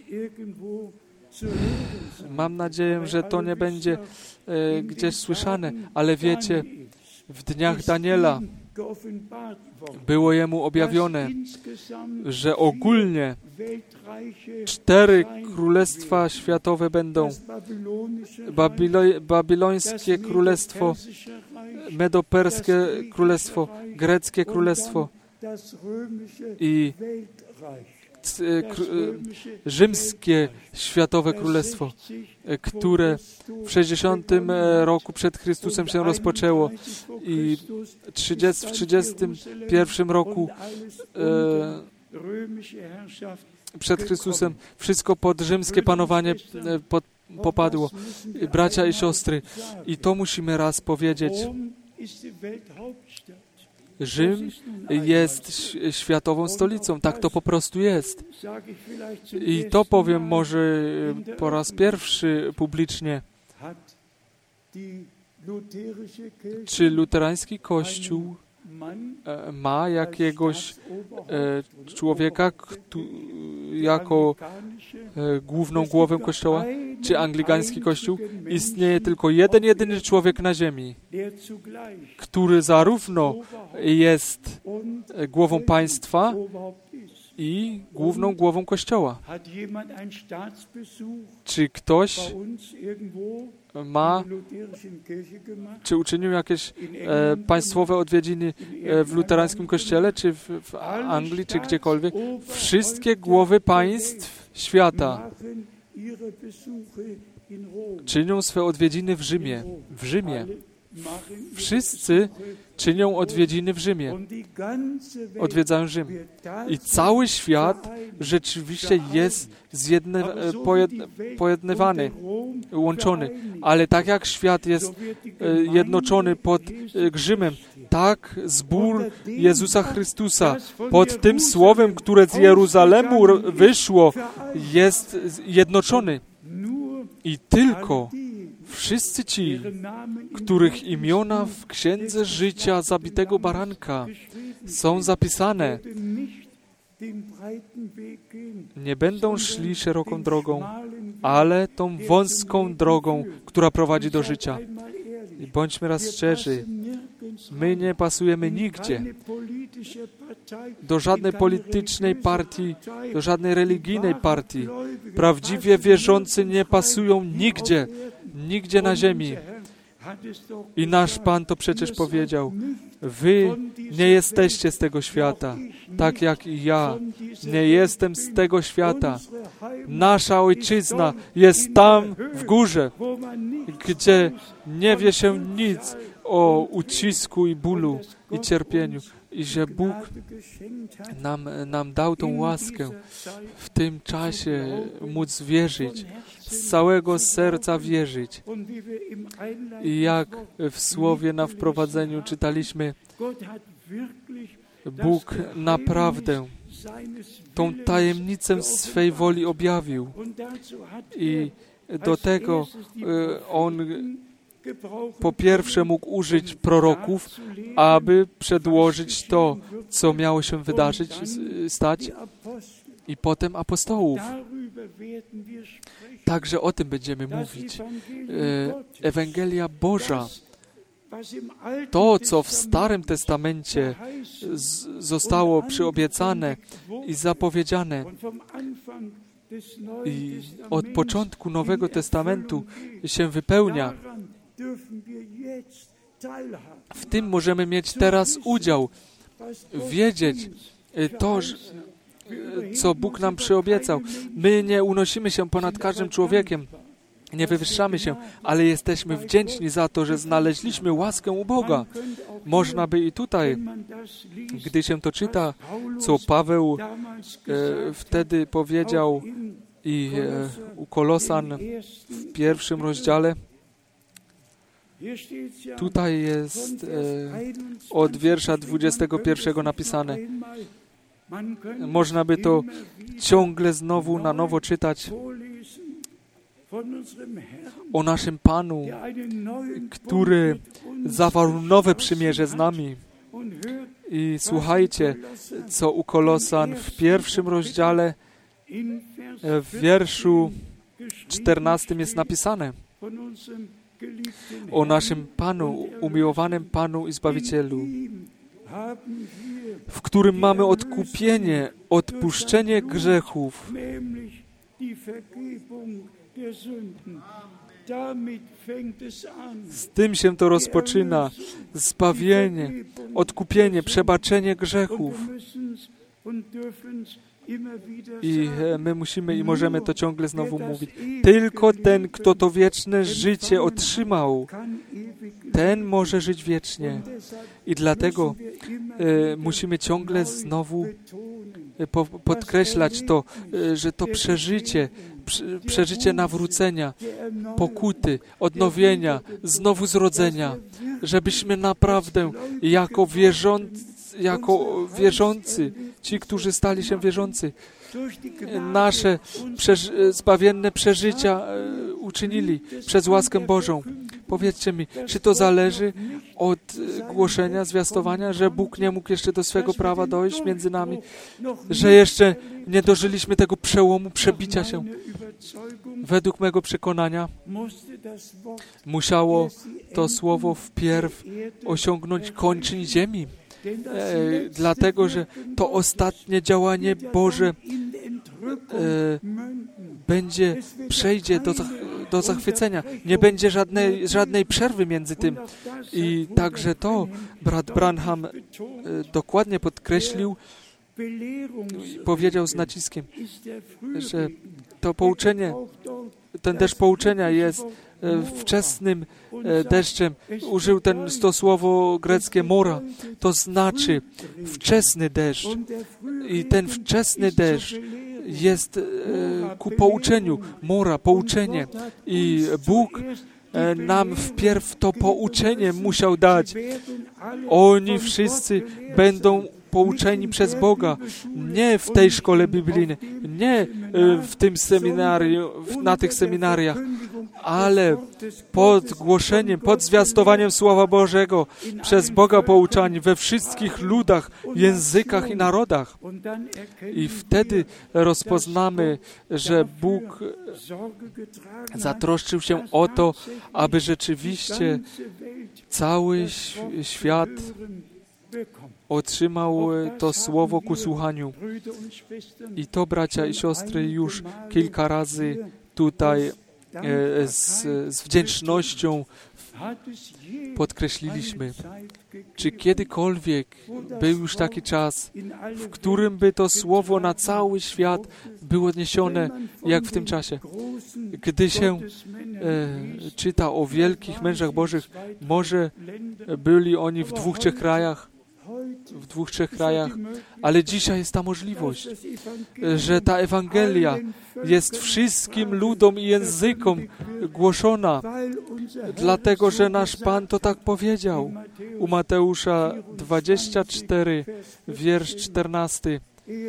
Speaker 1: Mam nadzieję, że to nie będzie gdzieś słyszane, ale wiecie, w dniach Daniela było jemu objawione, że ogólnie 4 królestwa światowe będą. Babilońskie królestwo, medoperskie królestwo, greckie królestwo i rzymskie światowe królestwo, które w 60 roku przed Chrystusem się rozpoczęło i w 31 roku przed Chrystusem wszystko pod rzymskie panowanie popadło. Bracia i siostry, i to musimy raz powiedzieć. Rzym jest światową stolicą. Tak to po prostu jest. I to powiem może po raz pierwszy publicznie. Czy luterański Kościół ma jakiegoś człowieka jako główną głowę Kościoła? Czy anglikański Kościół? Istnieje tylko jedyny człowiek na ziemi, który zarówno jest głową państwa i główną głową Kościoła. Czy ktoś czy uczynił jakieś państwowe odwiedziny w luterańskim kościele, czy w Anglii, czy gdziekolwiek? Wszystkie głowy państw świata czynią swe odwiedziny w Rzymie. W Rzymie. Wszyscy czynią odwiedziny w Rzymie. Odwiedzają Rzym. I cały świat rzeczywiście jest pojednywany, łączony. Ale tak jak świat jest jednoczony pod Rzymem, tak zbór Jezusa Chrystusa pod tym słowem, które z Jeruzalemu wyszło, jest jednoczony. I tylko Wszyscy ci, których imiona w Księdze Życia zabitego baranka są zapisane, nie będą szli szeroką drogą, ale tą wąską drogą, która prowadzi do życia. I bądźmy raz szczerzy, my nie pasujemy nigdzie, do żadnej politycznej partii, do żadnej religijnej partii. Prawdziwie wierzący nie pasują nigdzie na ziemi. I nasz Pan to przecież powiedział, wy nie jesteście z tego świata, tak jak i ja nie jestem z tego świata. Nasza ojczyzna jest tam w górze, gdzie nie wie się nic o ucisku i bólu i cierpieniu. I że Bóg nam dał tą łaskę w tym czasie móc wierzyć, z całego serca wierzyć. I jak w słowie na wprowadzeniu czytaliśmy, Bóg naprawdę tą tajemnicę swej woli objawił. I do tego On po pierwsze mógł użyć proroków, aby przedłożyć to, co miało się wydarzyć, stać, i potem apostołów. Także o tym będziemy mówić. Ewangelia Boża, to, co w Starym Testamencie zostało przyobiecane i zapowiedziane, i od początku Nowego Testamentu się wypełnia. W tym możemy mieć teraz udział, wiedzieć to, co Bóg nam przyobiecał. My nie unosimy się ponad każdym człowiekiem, nie wywyższamy się, ale jesteśmy wdzięczni za to, że znaleźliśmy łaskę u Boga. Można by i tutaj, gdy się to czyta, co Paweł wtedy powiedział i u Kolosan w 1 rozdziale, tutaj jest od wiersza 21 napisane. Można by to ciągle znowu na nowo czytać o naszym Panu, który zawarł nowe przymierze z nami. I słuchajcie, co u Kolosan w 1 rozdziale, w wierszu 14 jest napisane. O naszym Panu, umiłowanym Panu i Zbawicielu, w którym mamy odkupienie, odpuszczenie grzechów. Z tym się to rozpoczyna. Zbawienie, odkupienie, przebaczenie grzechów. I my musimy i możemy to ciągle znowu mówić. Tylko ten, kto to wieczne życie otrzymał, ten może żyć wiecznie. I dlatego musimy ciągle znowu podkreślać to, że to przeżycie nawrócenia, pokuty, odnowienia, znowu zrodzenia, żebyśmy naprawdę jako wierzący, ci, którzy stali się wierzący, nasze zbawienne przeżycia uczynili przez łaskę Bożą. Powiedzcie mi, czy to zależy od głoszenia, zwiastowania, że Bóg nie mógł jeszcze do swego prawa dojść między nami, że jeszcze nie dożyliśmy tego przełomu, przebicia się? Według mego przekonania musiało to słowo wpierw osiągnąć kończyn ziemi. Dlatego, że to ostatnie działanie Boże przejdzie do zachwycenia. Nie będzie żadnej przerwy między tym. I także to brat Branham dokładnie podkreślił, powiedział z naciskiem, że to pouczenie, ten deszcz pouczenia jest wczesnym deszczem. Użył to słowo greckie mora. To znaczy wczesny deszcz. I ten wczesny deszcz jest ku pouczeniu. Mora, pouczenie. I Bóg nam wpierw to pouczenie musiał dać. Oni wszyscy będą pouczeni przez Boga. Nie w tej szkole biblijnej, nie w tym seminarium, na tych seminariach, ale pod głoszeniem, pod zwiastowaniem Słowa Bożego, przez Boga pouczani we wszystkich ludach, językach i narodach. I wtedy rozpoznamy, że Bóg zatroszczył się o to, aby rzeczywiście cały świat otrzymał to słowo ku słuchaniu. I to, bracia i siostry, już kilka razy tutaj z wdzięcznością podkreśliliśmy. Czy kiedykolwiek był już taki czas, w którym by to słowo na cały świat było niesione, jak w tym czasie? Gdy się czyta o wielkich mężach Bożych, może byli oni w 2-3 krajach, ale dzisiaj jest ta możliwość, że ta Ewangelia jest wszystkim ludom i językom głoszona, dlatego, że nasz Pan to tak powiedział. U Mateusza 24, wiersz 14.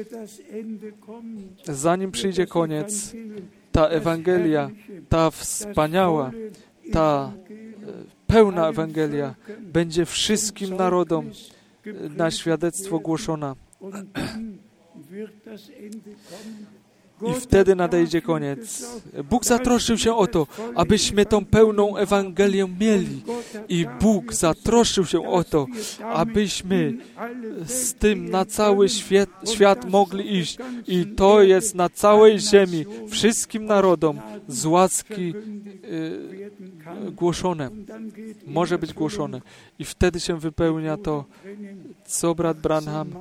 Speaker 1: Zanim przyjdzie koniec, ta Ewangelia, ta wspaniała, ta pełna Ewangelia będzie wszystkim narodom na świadectwo głoszona. I wtedy nadejdzie koniec. Bóg zatroszczył się o to, abyśmy tą pełną Ewangelię mieli. I Bóg zatroszczył się o to, abyśmy z tym na cały świat mogli iść. I to jest na całej ziemi, wszystkim narodom z łaski głoszone. Może być głoszone. I wtedy się wypełnia to, co brat Branham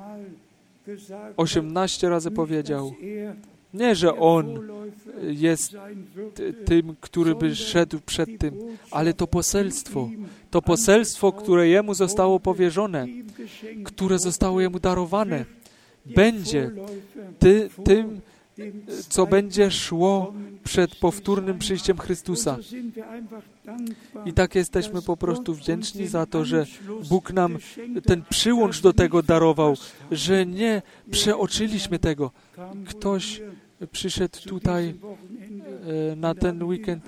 Speaker 1: 18 razy powiedział. Nie, że on jest tym, który by szedł przed tym, ale to poselstwo, które jemu zostało powierzone, które zostało jemu darowane, będzie tym, co będzie szło przed powtórnym przyjściem Chrystusa. I tak jesteśmy po prostu wdzięczni za to, że Bóg nam ten przyłącz do tego darował, że nie przeoczyliśmy tego. Ktoś przyszedł tutaj na ten weekend,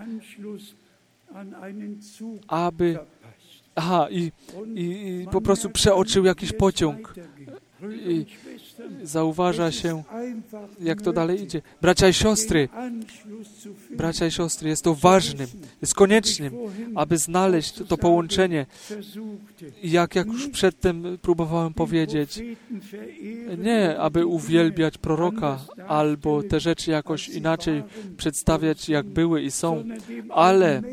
Speaker 1: aby i po prostu przeoczył jakiś pociąg. I zauważa się, jak to dalej idzie. Bracia i siostry, jest to ważnym, jest koniecznym, aby znaleźć to połączenie. Jak już przedtem próbowałem powiedzieć, nie aby uwielbiać proroka, albo te rzeczy jakoś inaczej przedstawiać, jak były i są, ale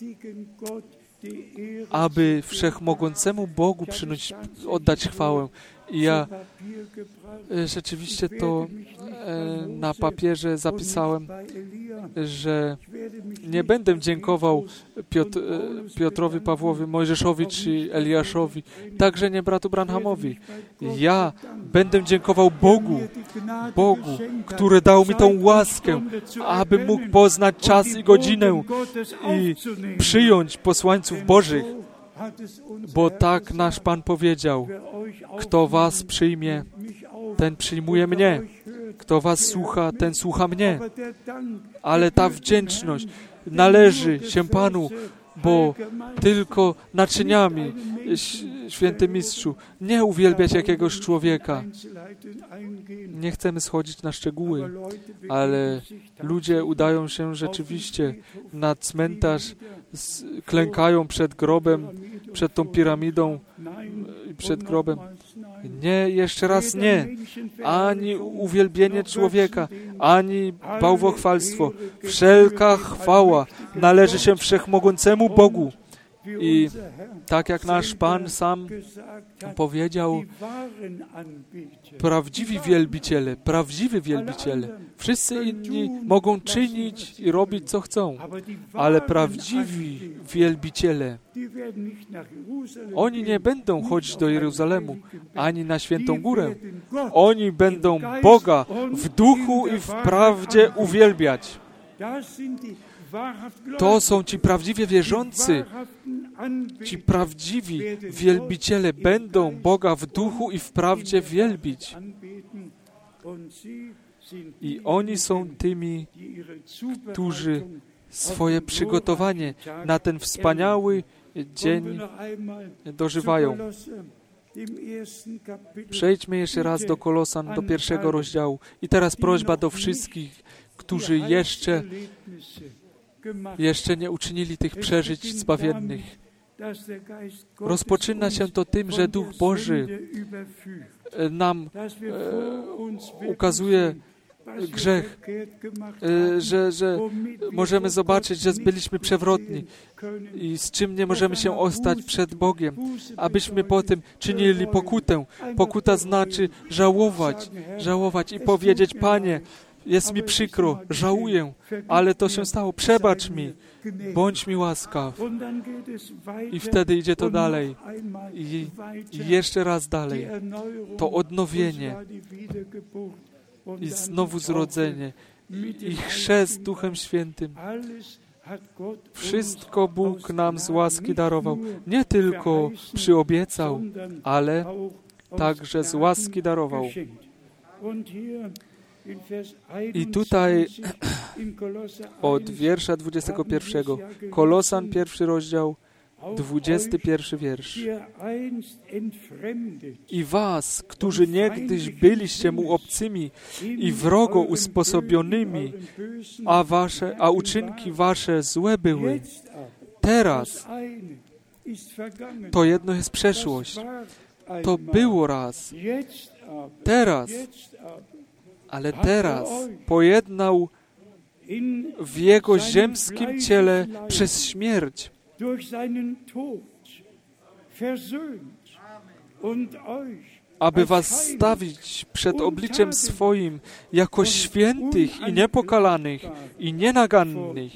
Speaker 1: aby Wszechmogącemu Bogu oddać chwałę. I ja rzeczywiście to na papierze zapisałem, że nie będę dziękował Piotrowi, Pawłowi, Mojżeszowi czy Eliaszowi, także nie bratu Branhamowi. Ja będę dziękował Bogu, który dał mi tą łaskę, aby mógł poznać czas i godzinę i przyjąć posłańców Bożych. Bo tak nasz Pan powiedział, kto was przyjmie, ten przyjmuje mnie. Kto was słucha, ten słucha mnie. Ale ta wdzięczność należy się Panu, bo tylko naczyniami, Święty Mistrzu, nie uwielbiać jakiegoś człowieka. Nie chcemy schodzić na szczegóły, ale ludzie udają się rzeczywiście na cmentarz, klękają przed grobem, przed tą piramidą, przed grobem. Nie, jeszcze raz nie. Ani uwielbienie człowieka, ani bałwochwalstwo. Wszelka chwała należy się Wszechmogącemu Bogu. I tak jak nasz Pan sam powiedział, prawdziwi wielbiciele, wszyscy inni mogą czynić i robić, co chcą, ale prawdziwi wielbiciele, oni nie będą chodzić do Jeruzalemu, ani na Świętą Górę. Oni będą Boga w duchu i w prawdzie uwielbiać. To są ci prawdziwie wierzący, ci prawdziwi wielbiciele będą Boga w duchu i w prawdzie wielbić. I oni są tymi, którzy swoje przygotowanie na ten wspaniały dzień dożywają. Przejdźmy jeszcze raz do Kolosan, do 1 rozdziału. I teraz prośba do wszystkich, którzy jeszcze nie uczynili tych przeżyć zbawiennych. Rozpoczyna się to tym, że Duch Boży nam ukazuje grzech, że możemy zobaczyć, że byliśmy przewrotni i z czym nie możemy się ostać przed Bogiem, abyśmy potem czynili pokutę. Pokuta znaczy żałować i powiedzieć: Panie, jest mi przykro, żałuję, ale to się stało, przebacz mi, bądź mi łaskaw. I wtedy idzie to dalej. I jeszcze raz dalej. To odnowienie i znowu zrodzenie i chrzest Duchem Świętym. Wszystko Bóg nam z łaski darował. Nie tylko przyobiecał, ale także z łaski darował. I tutaj od wiersza 21, Kolosan 1 rozdział, 21 wiersz. I was, którzy niegdyś byliście mu obcymi i wrogo usposobionymi, a uczynki wasze złe były, teraz to jedno jest przeszłość. To było raz. Teraz. Ale teraz pojednał w Jego ziemskim ciele przez śmierć, aby was stawić przed obliczem swoim jako świętych i niepokalanych i nienagannych.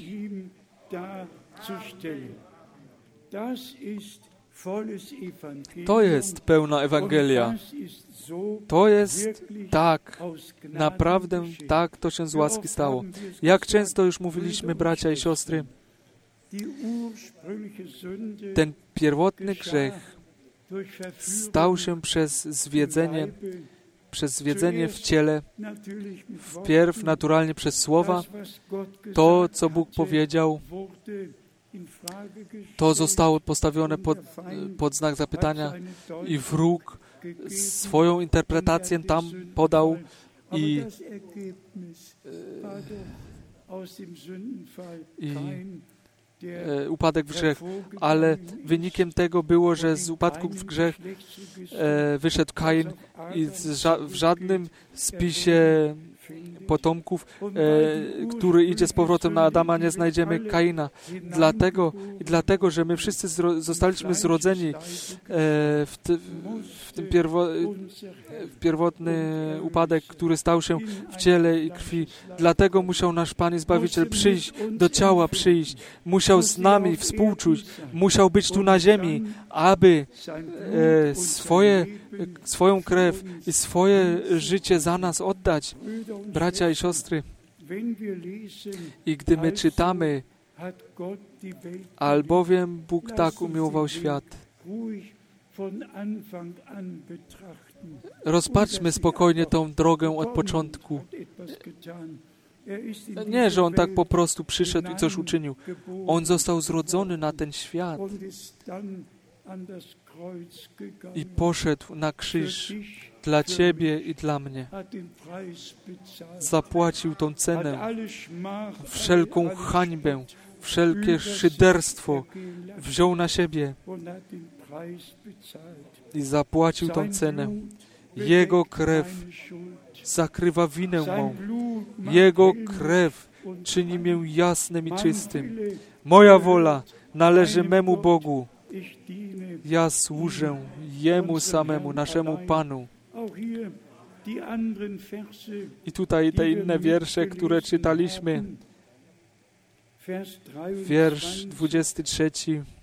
Speaker 1: To jest pełna Ewangelia. To jest tak, naprawdę tak to się z łaski stało. Jak często już mówiliśmy, bracia i siostry, ten pierwotny grzech stał się przez zwiedzenie w ciele, wpierw naturalnie przez słowa. To, co Bóg powiedział, to zostało postawione pod znak zapytania i wróg swoją interpretację tam podał i upadek w grzech, ale wynikiem tego było, że z upadku w grzech wyszedł Kain i w żadnym spisie potomków, który idzie z powrotem na Adama, nie znajdziemy Kaina. Dlatego, że my wszyscy zostaliśmy zrodzeni w ten pierwotny upadek, który stał się w ciele i krwi. Dlatego musiał nasz Pan i Zbawiciel przyjść, do ciała przyjść. Musiał z nami współczuć. Musiał być tu na ziemi, aby swoją krew i swoje życie za nas oddać. Bracia i siostry, i gdy my czytamy, albowiem Bóg tak umiłował świat, rozpatrzmy spokojnie tą drogę od początku. Nie, że On tak po prostu przyszedł i coś uczynił. On został zrodzony na ten świat i poszedł na krzyż dla Ciebie i dla mnie. Zapłacił tą cenę, wszelką hańbę, wszelkie szyderstwo wziął na siebie i zapłacił tą cenę. Jego krew zakrywa winę mą. Jego krew czyni mnie jasnym i czystym. Moja wola należy memu Bogu. Ja służę Jemu samemu, naszemu Panu. I tutaj te inne wiersze, które czytaliśmy. Wiersz 23.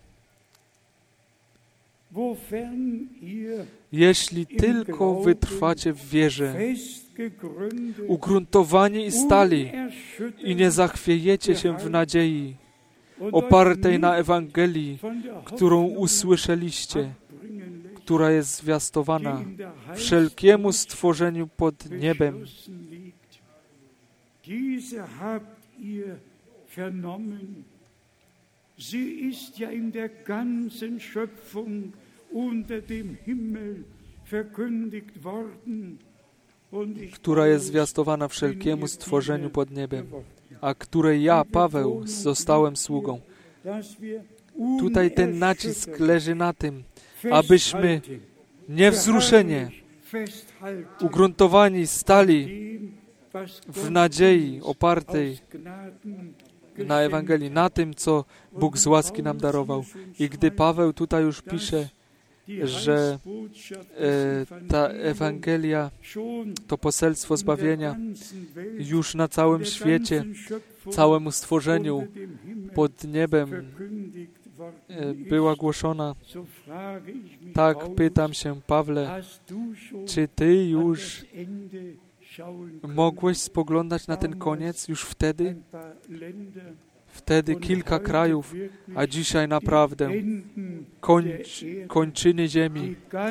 Speaker 1: Jeśli tylko wytrwacie w wierze, ugruntowani i stali, i nie zachwiejecie się w nadziei, opartej na Ewangelii, którą usłyszeliście, która jest zwiastowana wszelkiemu stworzeniu pod niebem.
Speaker 3: vernommen. Sie ist ja in der ganzen Schöpfung unter dem Himmel verkündigt worden.
Speaker 1: Która jest zwiastowana wszelkiemu stworzeniu pod niebem, a której ja, Paweł, zostałem sługą. Tutaj ten nacisk leży na tym, abyśmy niewzruszenie, ugruntowani stali w nadziei opartej na Ewangelii, na tym, co Bóg z łaski nam darował. I gdy Paweł tutaj już pisze, że ta Ewangelia, to poselstwo zbawienia już na całym świecie, całemu stworzeniu pod niebem była głoszona. Tak pytam się, Pawle, czy Ty już mogłeś spoglądać na ten koniec już wtedy? Wtedy kilka krajów, a dzisiaj naprawdę kończyny ziemi.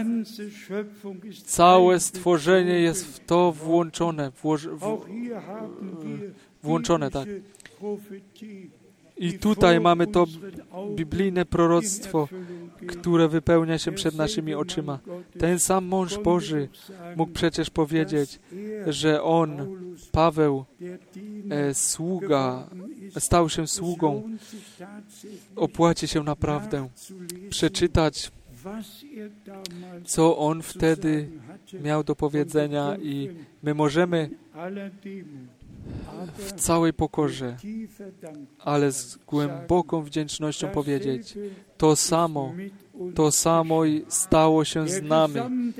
Speaker 1: Całe stworzenie jest w to włączone. Włączone, tak. I tutaj mamy to biblijne proroctwo, które wypełnia się przed naszymi oczyma. Ten sam mąż Boży mógł przecież powiedzieć, że on, Paweł, sługa, stał się sługą, opłaci się naprawdę przeczytać, co on wtedy miał do powiedzenia i my możemy w całej pokorze, ale z głęboką wdzięcznością powiedzieć, to samo i stało się z nami.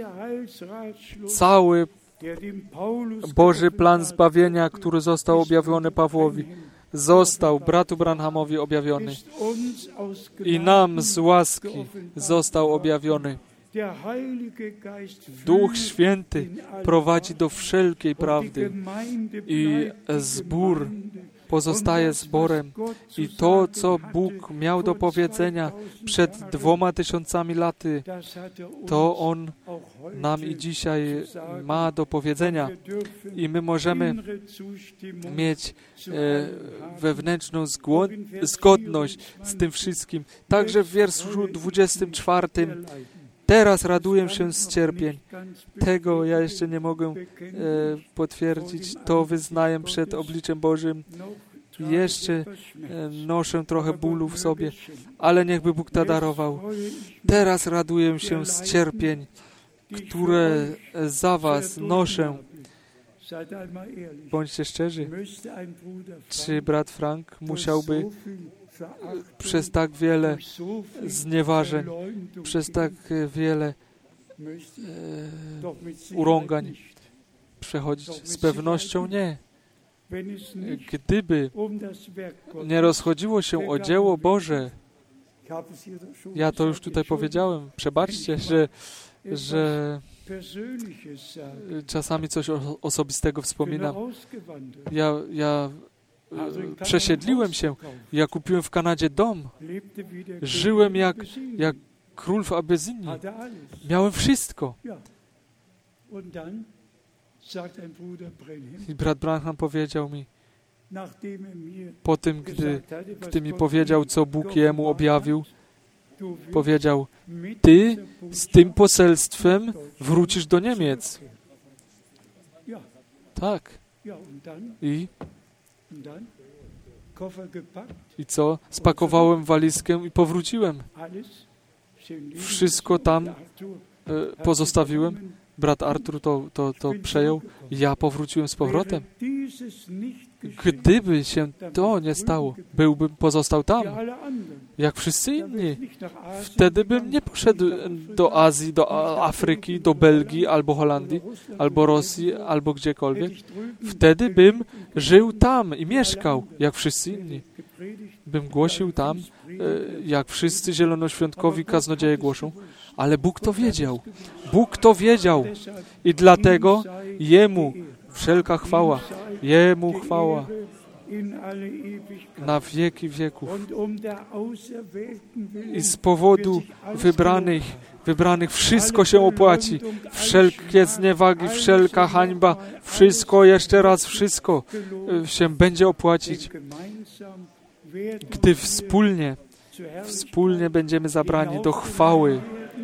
Speaker 1: Cały Boży plan zbawienia, który został objawiony Pawłowi, został bratu Branhamowi objawiony i nam z łaski został objawiony. Duch Święty prowadzi do wszelkiej prawdy i zbór pozostaje zborem. I to, co Bóg miał do powiedzenia przed 2000 laty, to On nam i dzisiaj ma do powiedzenia. I my możemy mieć wewnętrzną zgodność z tym wszystkim. Także w wierszu 24 teraz raduję się z cierpień. Tego ja jeszcze nie mogę potwierdzić. To wyznaję przed obliczem Bożym. Jeszcze noszę trochę bólu w sobie, ale niechby Bóg to darował. Teraz raduję się z cierpień, które za was noszę. Bądźcie szczerzy. Czy brat Frank musiałby przez tak wiele znieważeń, przez tak wiele urągań przechodzić? Z pewnością nie. Gdyby nie rozchodziło się o dzieło Boże, ja to już tutaj powiedziałem, przebaczcie, że czasami coś osobistego wspominam. Ja przesiedliłem się. Ja kupiłem w Kanadzie dom. Żyłem jak król w Abesynii. Miałem wszystko. I brat Branham powiedział mi, po tym, gdy mi powiedział, co Bóg jemu objawił, powiedział, ty z tym poselstwem wrócisz do Niemiec. Tak. I co? Spakowałem walizkę i powróciłem. Wszystko tam pozostawiłem. Brat Artur to przejął. Ja powróciłem z powrotem. Gdyby się to nie stało, pozostał tam, jak wszyscy inni. Wtedy bym nie poszedł do Azji, do Afryki, do Belgii, albo Holandii, albo Rosji, albo gdziekolwiek. Wtedy bym żył tam i mieszkał, jak wszyscy inni. Bym głosił tam, jak wszyscy zielonoświątkowi kaznodzieje głoszą. Ale Bóg to wiedział. Bóg to wiedział. I dlatego Jemu wszelka chwała. Jemu chwała na wieki wieków. I z powodu wybranych wszystko się opłaci. Wszelkie zniewagi, wszelka hańba, wszystko, jeszcze raz wszystko się będzie opłacić. gdy wspólnie będziemy zabrani do chwały.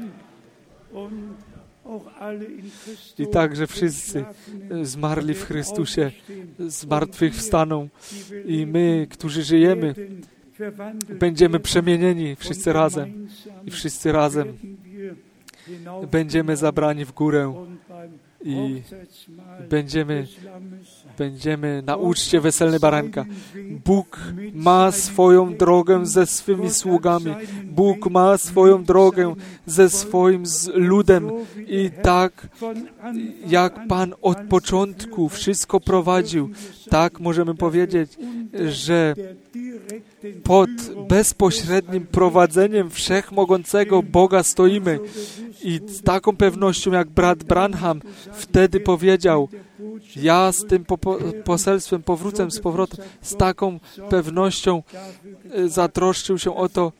Speaker 1: I także wszyscy zmarli w Chrystusie zmartwychwstaną i my, którzy żyjemy, będziemy przemienieni wszyscy razem i wszyscy razem będziemy zabrani w górę i będziemy na uczcie weselnej baranka. Bóg ma swoją drogę ze swymi sługami. Bóg ma swoją drogę ze swoim ludem i tak jak Pan od początku wszystko prowadził, tak możemy powiedzieć, że pod bezpośrednim prowadzeniem wszechmogącego Boga stoimy. I z taką pewnością, jak brat Branham wtedy powiedział, ja z tym poselstwem powrócę z powrotem, z taką pewnością zatroszczył się o to,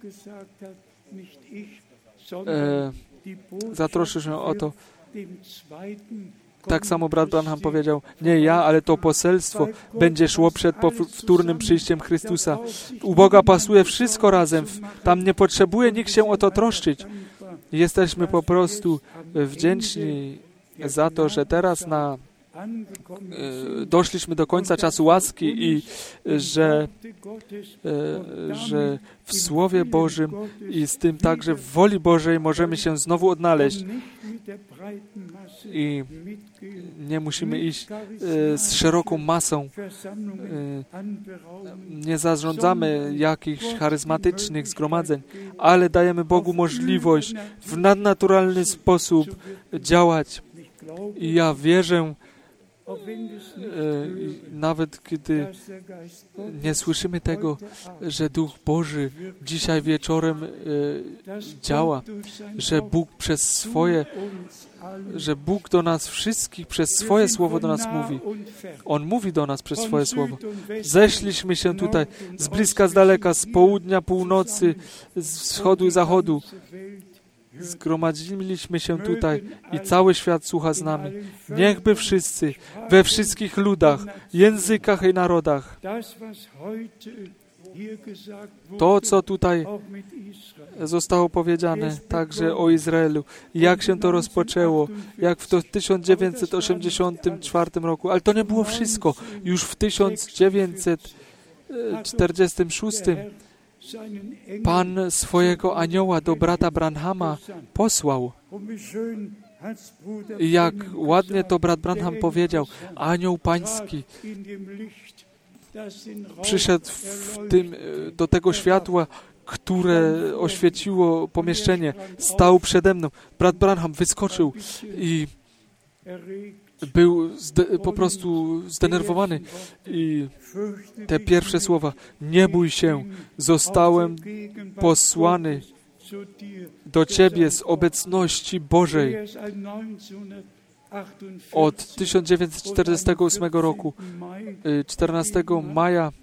Speaker 1: tak samo brat Branham powiedział, nie ja, ale to poselstwo będzie szło przed powtórnym przyjściem Chrystusa. U Boga pasuje wszystko razem. Tam nie potrzebuje nikt się o to troszczyć. Jesteśmy po prostu wdzięczni za to, że teraz doszliśmy do końca czasu łaski i że w Słowie Bożym i z tym także w woli Bożej możemy się znowu odnaleźć. I nie musimy iść z szeroką masą. Nie zarządzamy jakichś charyzmatycznych zgromadzeń, ale dajemy Bogu możliwość w nadnaturalny sposób działać. I ja wierzę, nawet gdy nie słyszymy tego, że Duch Boży dzisiaj wieczorem działa, że Bóg do nas wszystkich przez swoje Słowo do nas mówi. On mówi do nas przez swoje Słowo. Zeszliśmy się tutaj z bliska, z daleka, z południa, północy, z wschodu i zachodu. Zgromadziliśmy się tutaj i cały świat słucha z nami. Niechby wszyscy, we wszystkich ludach, językach i narodach, to, co tutaj zostało powiedziane także o Izraelu, jak się to rozpoczęło, jak w 1984 roku, ale to nie było wszystko. Już w 1946 Pan swojego anioła do brata Branhama posłał. I jak ładnie to brat Branham powiedział, anioł pański przyszedł do tego światła, które oświeciło pomieszczenie, stał przede mną. Brat Branham wyskoczył i był po prostu zdenerwowany. I te pierwsze słowa, nie bój się, zostałem posłany do Ciebie z obecności Bożej. Od 1948 roku, 14 maja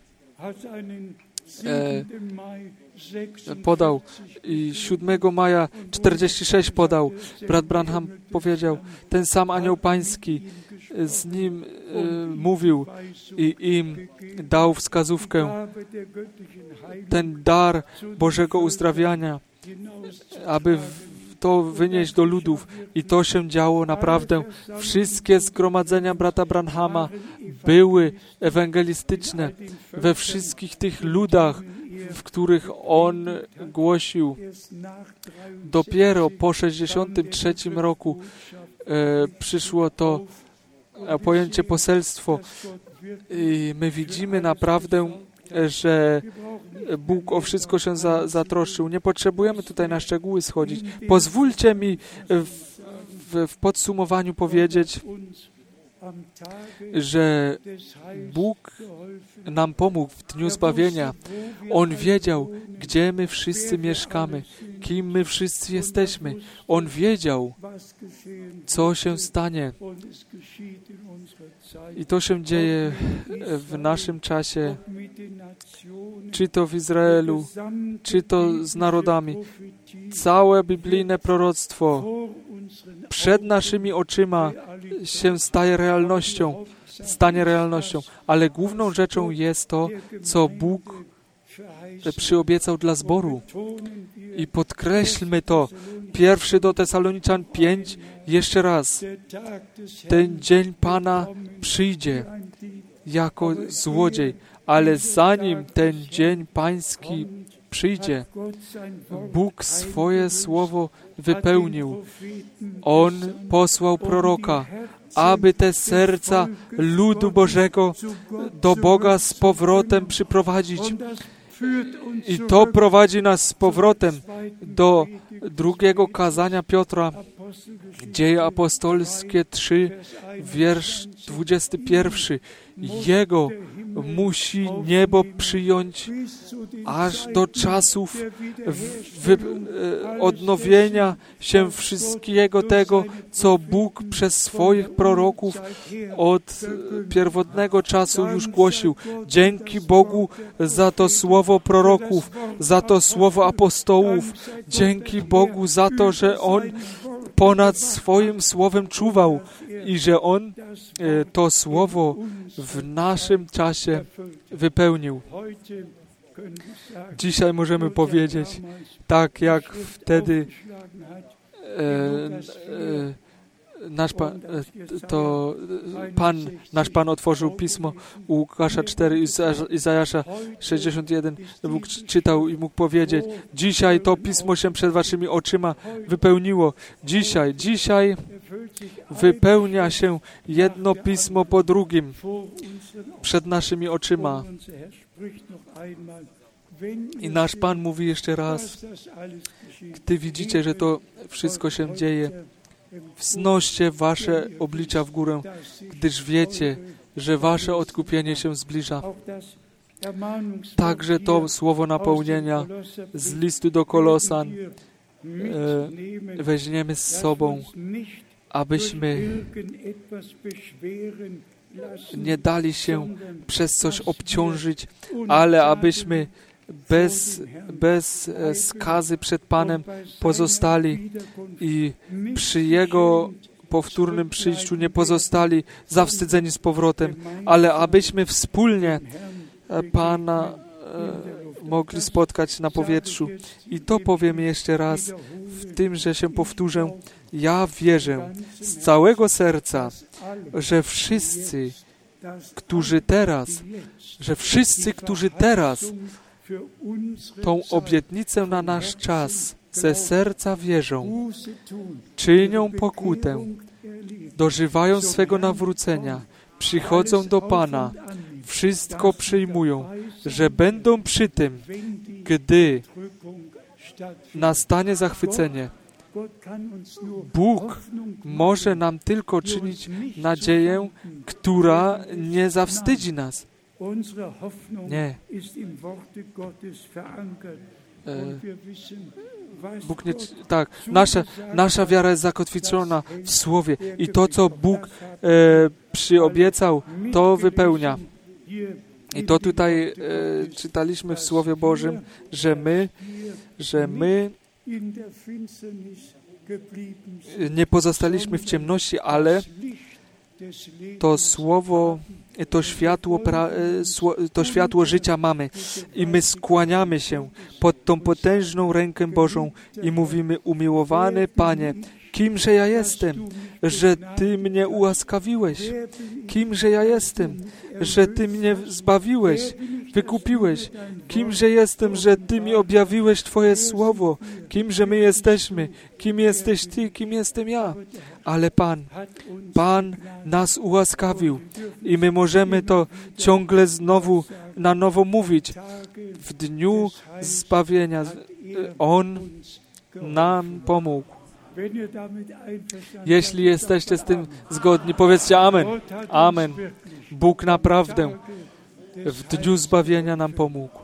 Speaker 1: podał i 7 maja 46 podał. Brat Branham powiedział, ten sam anioł pański z nim mówił i im dał wskazówkę, ten dar Bożego uzdrawiania, aby to wynieść do ludów. I to się działo naprawdę. Wszystkie zgromadzenia brata Branhama były ewangelistyczne we wszystkich tych ludach, w których on głosił. Dopiero po 63 roku przyszło to pojęcie poselstwo i my widzimy naprawdę, że Bóg o wszystko się zatroszczył. Nie potrzebujemy tutaj na szczegóły schodzić. Pozwólcie mi w podsumowaniu powiedzieć, że Bóg nam pomógł w dniu zbawienia. On wiedział, gdzie my wszyscy mieszkamy, kim my wszyscy jesteśmy. On wiedział, co się stanie. I to się dzieje w naszym czasie, czy to w Izraelu, czy to z narodami. Całe biblijne proroctwo przed naszymi oczyma się stanie realnością, ale główną rzeczą jest to, co Bóg przyobiecał dla zboru. I podkreślmy to. 1 do Tesaloniczan 5, jeszcze raz. Ten dzień Pana przyjdzie jako złodziej, ale zanim ten dzień Pański przyjdzie, Bóg swoje słowo wypełnił. On posłał proroka, aby te serca ludu Bożego do Boga z powrotem przyprowadzić. I to prowadzi nas z powrotem do drugiego kazania Piotra, Dzieje apostolskie 3, wiersz 21. Jego musi niebo przyjąć aż do czasów odnowienia się wszystkiego tego, co Bóg przez swoich proroków od pierwotnego czasu już głosił. Dzięki Bogu za to słowo proroków, za to słowo apostołów. Dzięki Bogu za to, że On ponad swoim słowem czuwał i że On to słowo w naszym czasie wypełnił. Dzisiaj możemy powiedzieć, tak jak wtedy nasz Pan otworzył Pismo u Łukasza 4, Izajasza 61. Bóg czytał i mógł powiedzieć, dzisiaj to Pismo się przed waszymi oczyma wypełniło. Dzisiaj wypełnia się jedno Pismo po drugim przed naszymi oczyma. I nasz Pan mówi jeszcze raz, gdy widzicie, że to wszystko się dzieje, wznoście wasze oblicza w górę, gdyż wiecie, że wasze odkupienie się zbliża. Także to słowo napełnienia z listu do Kolosan weźmiemy z sobą, abyśmy nie dali się przez coś obciążyć, ale abyśmy bez skazy przed Panem pozostali i przy Jego powtórnym przyjściu nie pozostali zawstydzeni z powrotem, ale abyśmy wspólnie Pana mogli spotkać na powietrzu. I to powiem jeszcze raz, w tym, że się powtórzę, ja wierzę z całego serca, że wszyscy, którzy teraz tą obietnicę na nasz czas ze serca wierzą, czynią pokutę, dożywają swego nawrócenia, przychodzą do Pana, wszystko przyjmują, że będą przy tym, gdy nastanie zachwycenie. Bóg może nam tylko czynić nadzieję, która nie zawstydzi nas. Nie. Bóg nie, tak, nasza wiara jest zakotwiczona w Słowie i to, co Bóg przyobiecał, to wypełnia. I to tutaj czytaliśmy w Słowie Bożym, że my nie pozostaliśmy w ciemności, ale to Słowo, to światło życia mamy i my skłaniamy się pod tą potężną rękę Bożą i mówimy, umiłowany Panie, kimże ja jestem, że Ty mnie ułaskawiłeś? Kimże ja jestem, że Ty mnie zbawiłeś, wykupiłeś? Kimże jestem, że Ty mi objawiłeś Twoje słowo? Kimże my jesteśmy? Kim jesteś Ty, kim jestem ja? Ale Pan nas ułaskawił i my możemy to ciągle na nowo mówić. W dniu zbawienia On nam pomógł. Jeśli jesteście z tym zgodni, powiedzcie amen. Amen. Bóg naprawdę w dniu zbawienia nam pomógł.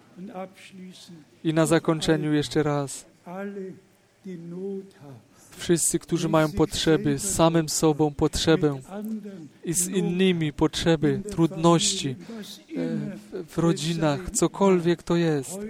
Speaker 1: I na zakończeniu jeszcze raz. Wszyscy, którzy mają potrzeby, z samym sobą potrzebę i z innymi potrzeby, trudności w rodzinach, cokolwiek to jest.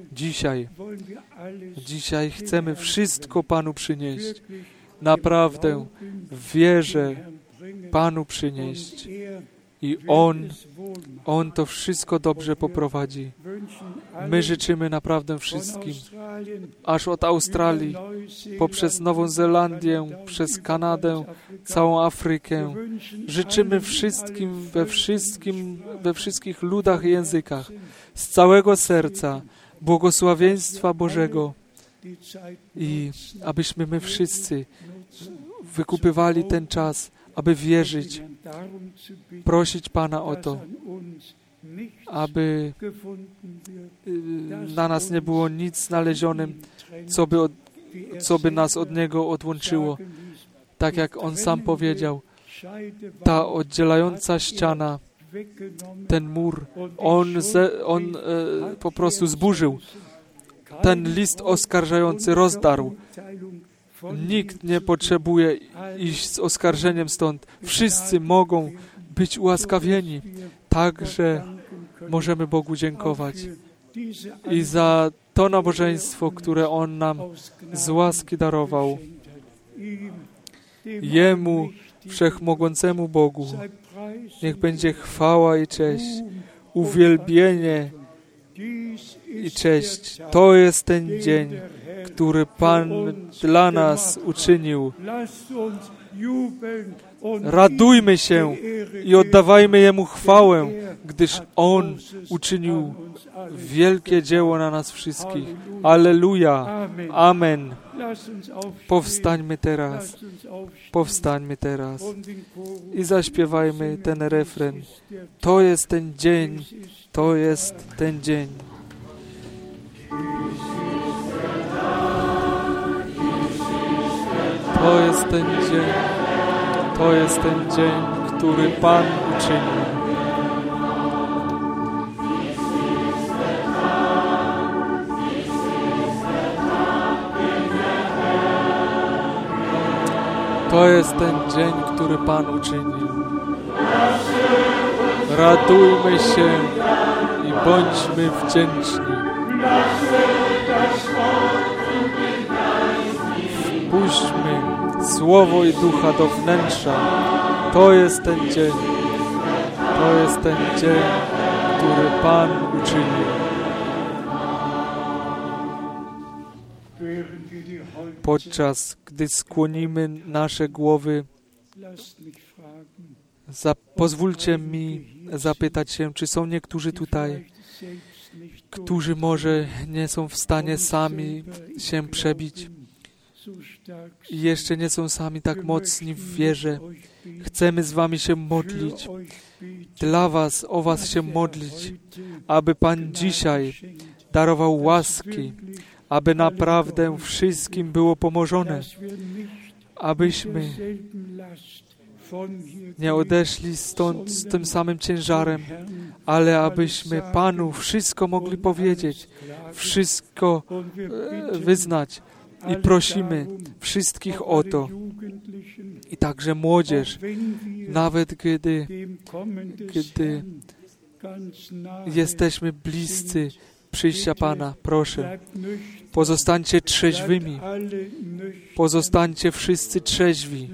Speaker 1: Dzisiaj chcemy wszystko Panu przynieść. Naprawdę w wierze Panu przynieść. I On to wszystko dobrze poprowadzi. My życzymy naprawdę wszystkim, aż od Australii, poprzez Nową Zelandię, przez Kanadę, całą Afrykę. Życzymy wszystkim, we wszystkich ludach i językach, z całego serca, błogosławieństwa Bożego i abyśmy my wszyscy wykupywali ten czas, aby wierzyć, prosić Pana o to, aby na nas nie było nic znalezionym, co by nas od Niego odłączyło. Tak jak On sam powiedział, ta oddzielająca ściana, ten mur, on po prostu zburzył. Ten list oskarżający rozdarł. Nikt nie potrzebuje iść z oskarżeniem stąd. Wszyscy mogą być ułaskawieni. Także możemy Bogu dziękować i za to nabożeństwo, które On nam z łaski darował. Jemu, Wszechmogącemu Bogu, niech będzie chwała i cześć, uwielbienie i cześć. To jest ten dzień, który Pan dla nas uczynił. Radujmy się i oddawajmy Jemu chwałę, gdyż On uczynił wielkie dzieło na nas wszystkich. Alleluja. Amen. Powstańmy teraz i zaśpiewajmy ten refren. To jest ten dzień, to jest ten dzień. To jest ten dzień, to jest ten dzień, który Pan uczynił. To jest ten dzień, który Pan uczynił. Radujmy się i bądźmy wdzięczni. Wpuśćmy Słowo i Ducha do wnętrza. To jest ten dzień. To jest ten dzień, który Pan uczynił. Podczas gdy skłonimy nasze głowy, pozwólcie mi zapytać się, czy są niektórzy tutaj, którzy może nie są w stanie sami się przebić i jeszcze nie są sami tak mocni w wierze. Chcemy z wami się modlić, dla was, o was się modlić, aby Pan dzisiaj darował łaski, aby naprawdę wszystkim było pomożone, abyśmy nie odeszli stąd z tym samym ciężarem, ale abyśmy Panu wszystko mogli powiedzieć, wszystko wyznać i prosimy wszystkich o to. I także młodzież, nawet gdy jesteśmy bliscy przyjścia Pana, proszę, pozostańcie trzeźwymi. Pozostańcie wszyscy trzeźwi.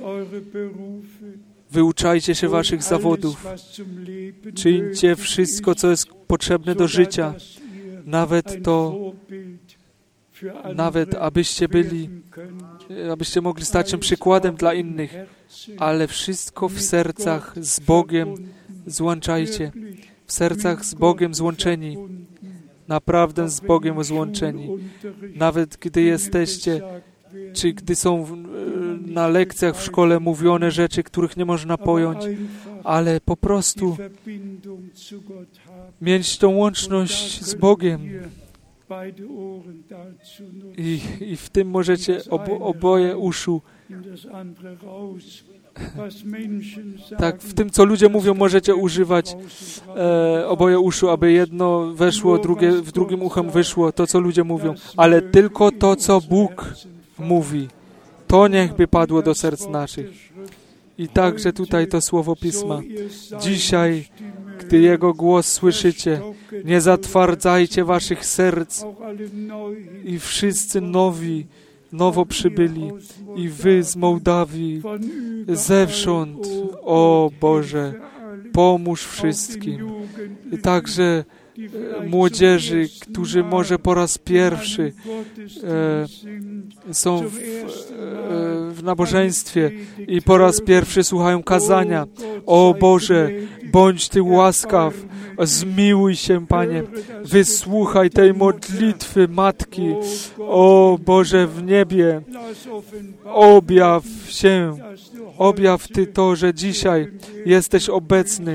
Speaker 1: Wyuczajcie się waszych zawodów. Czyńcie wszystko, co jest potrzebne do życia. Nawet abyście mogli stać się przykładem dla innych. Ale wszystko w sercach z Bogiem złączajcie. W sercach z Bogiem złączeni. Naprawdę z Bogiem złączeni. Nawet gdy jesteście, czy gdy są na lekcjach w szkole mówione rzeczy, których nie można pojąć, ale po prostu mieć tą łączność z Bogiem. I w tym możecie oboje uszu. Tak, w tym, co ludzie mówią, możecie używać oboje uszu, aby jedno weszło, w drugim uchem wyszło, to, co ludzie mówią. Ale tylko to, co Bóg mówi, to niechby padło do serc naszych. I także tutaj to Słowo Pisma. Dzisiaj, gdy Jego głos słyszycie, nie zatwardzajcie waszych serc i wszyscy nowo przybyli i wy z Mołdawii, zewsząd, o Boże, Pomóż wszystkim, także młodzieży, którzy może po raz pierwszy są w nabożeństwie i po raz pierwszy słuchają kazania. O Boże, bądź Ty łaskaw, zmiłuj się, Panie, wysłuchaj tej modlitwy Matki. O Boże w niebie, objaw Ty że dzisiaj jesteś obecny.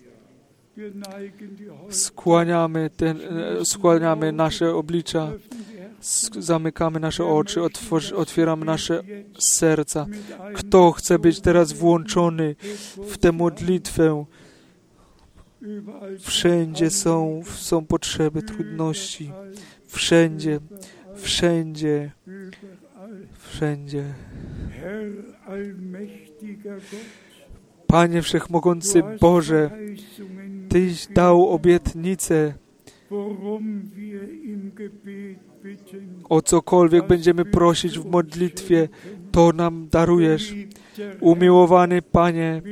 Speaker 1: Skłaniamy nasze oblicza, zamykamy nasze oczy, otwieramy nasze serca. Kto chce być teraz włączony w tę modlitwę? Wszędzie są potrzeby, trudności. Wszędzie. Panie Wszechmogący Boże, Tyś dał obietnicę, o cokolwiek będziemy prosić w modlitwie, to nam darujesz. Umiłowany Panie,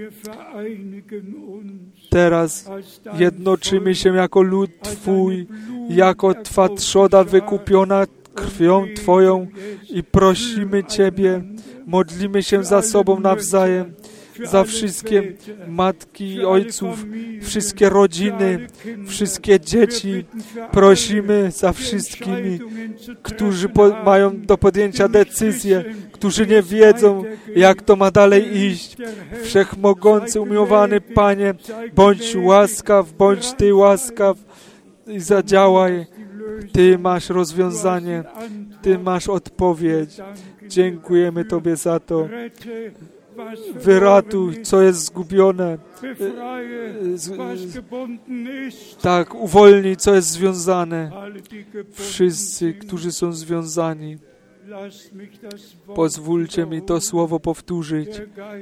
Speaker 1: teraz jednoczymy się jako lud Twój, jako Twa trzoda wykupiona krwią Twoją i prosimy Ciebie, modlimy się za sobą nawzajem, za wszystkie matki i ojców, wszystkie rodziny, wszystkie dzieci. Prosimy za wszystkimi, którzy mają do podjęcia decyzje, którzy nie wiedzą, jak to ma dalej iść. Wszechmogący, umiłowany Panie, bądź łaskaw, bądź Ty łaskaw i zadziałaj. Ty masz rozwiązanie, Ty masz odpowiedź. Dziękujemy Tobie za to. Wyratuj, co jest zgubione. Tak, uwolnij, co jest związane. Wszyscy, którzy są związani. Pozwólcie mi to słowo powtórzyć.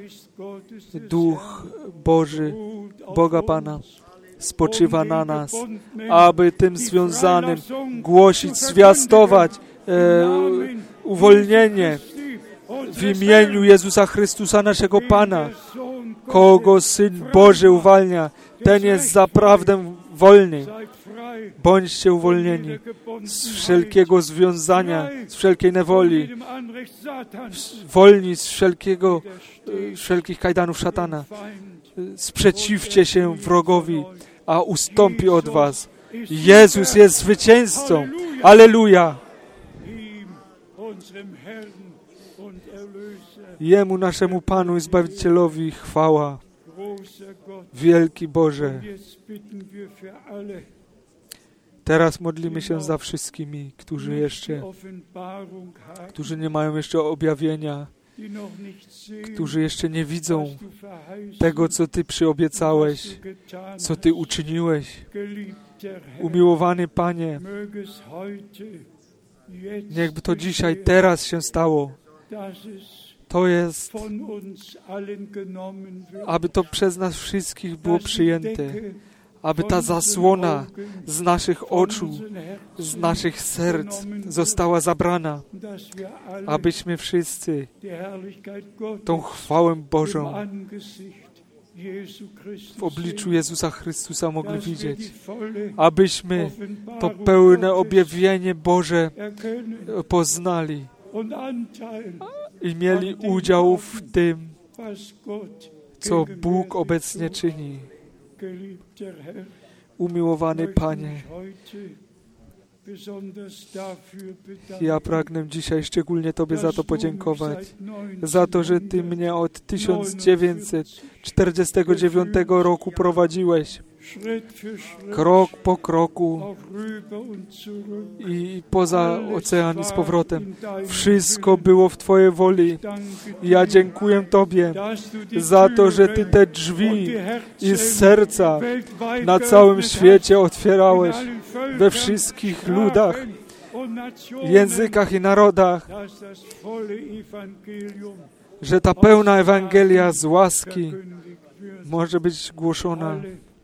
Speaker 1: Duch Boży, Boga Pana, spoczywa na nas, aby tym związanym głosić, zwiastować uwolnienie w imieniu Jezusa Chrystusa, naszego Pana. Kogo Syn Boży uwalnia, ten jest zaprawdę wolny. Bądźcie uwolnieni z wszelkiego związania, z wszelkiej niewoli, wolni z wszelkich kajdanów szatana. Sprzeciwcie się wrogowi, a ustąpi od was. Jezus jest zwycięzcą. Alleluja! Jemu, naszemu Panu i Zbawicielowi, chwała. Wielki Boże. Teraz modlimy się za wszystkimi, którzy nie mają jeszcze objawienia, którzy jeszcze nie widzą tego, co Ty przyobiecałeś, co Ty uczyniłeś. Umiłowany Panie, niechby to dzisiaj, teraz się stało. To jest, aby to przez nas wszystkich było przyjęte, aby ta zasłona z naszych oczu, z naszych serc została zabrana, abyśmy wszyscy tą chwałę Bożą w obliczu Jezusa Chrystusa mogli widzieć, abyśmy to pełne objawienie Boże poznali i mieli udział w tym, co Bóg obecnie czyni. Umiłowany Panie, ja pragnę dzisiaj szczególnie Tobie za to podziękować, za to, że Ty mnie od 1949 roku prowadziłeś, krok po kroku i poza ocean i z powrotem. Wszystko było w Twojej woli. Ja dziękuję Tobie za to, że Ty te drzwi i serca na całym świecie otwierałeś, we wszystkich ludach, językach i narodach, że ta pełna Ewangelia z łaski może być głoszona.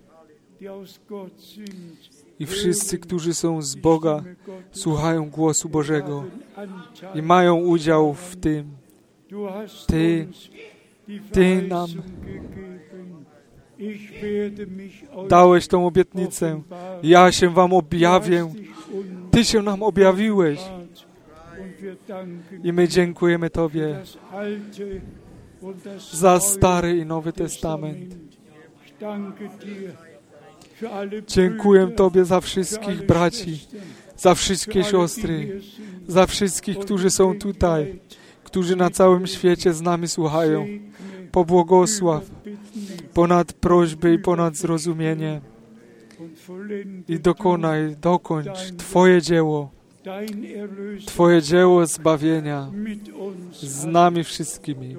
Speaker 1: I wszyscy, którzy są z Boga, słuchają głosu Bożego i mają udział w tym. Ty nam Dałeś tą obietnicę. Ja się wam objawię. Ty się nam objawiłeś. I my dziękujemy Tobie za Stary i Nowy Testament. Dziękuję Tobie za wszystkich braci, za wszystkie siostry, za wszystkich, którzy są tutaj, którzy na całym świecie z nami słuchają. Pobłogosław ponad prośby i ponad zrozumienie i dokończ Twoje dzieło zbawienia z nami wszystkimi.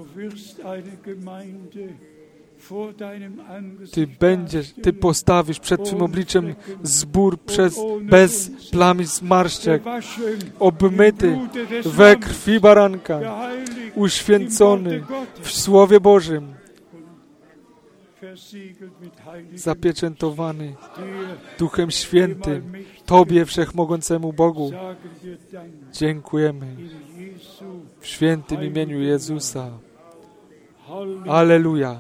Speaker 1: Ty postawisz przed Twym obliczem zbór bez plam i zmarszczek, obmyty we krwi baranka, uświęcony w Słowie Bożym, zapieczętowany Duchem Świętym, Tobie, Wszechmogącemu Bogu. Dziękujemy w świętym imieniu Jezusa. Alleluja.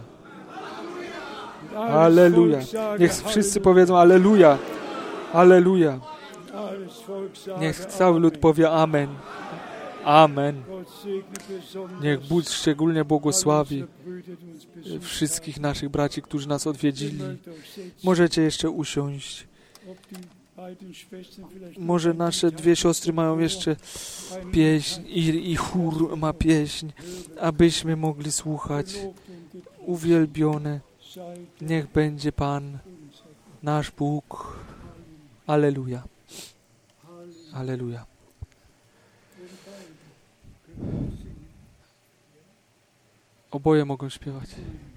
Speaker 1: Alleluja. Niech wszyscy powiedzą Alleluja. Alleluja. Niech cały lud powie Amen. Amen. Niech Bóg szczególnie błogosławi wszystkich naszych braci, którzy nas odwiedzili. Możecie jeszcze usiąść. Może nasze dwie siostry mają jeszcze pieśń i chór ma pieśń, abyśmy mogli słuchać. Uwielbione niech będzie Pan, nasz Bóg. Alleluja. Alleluja. Oboje mogą śpiewać.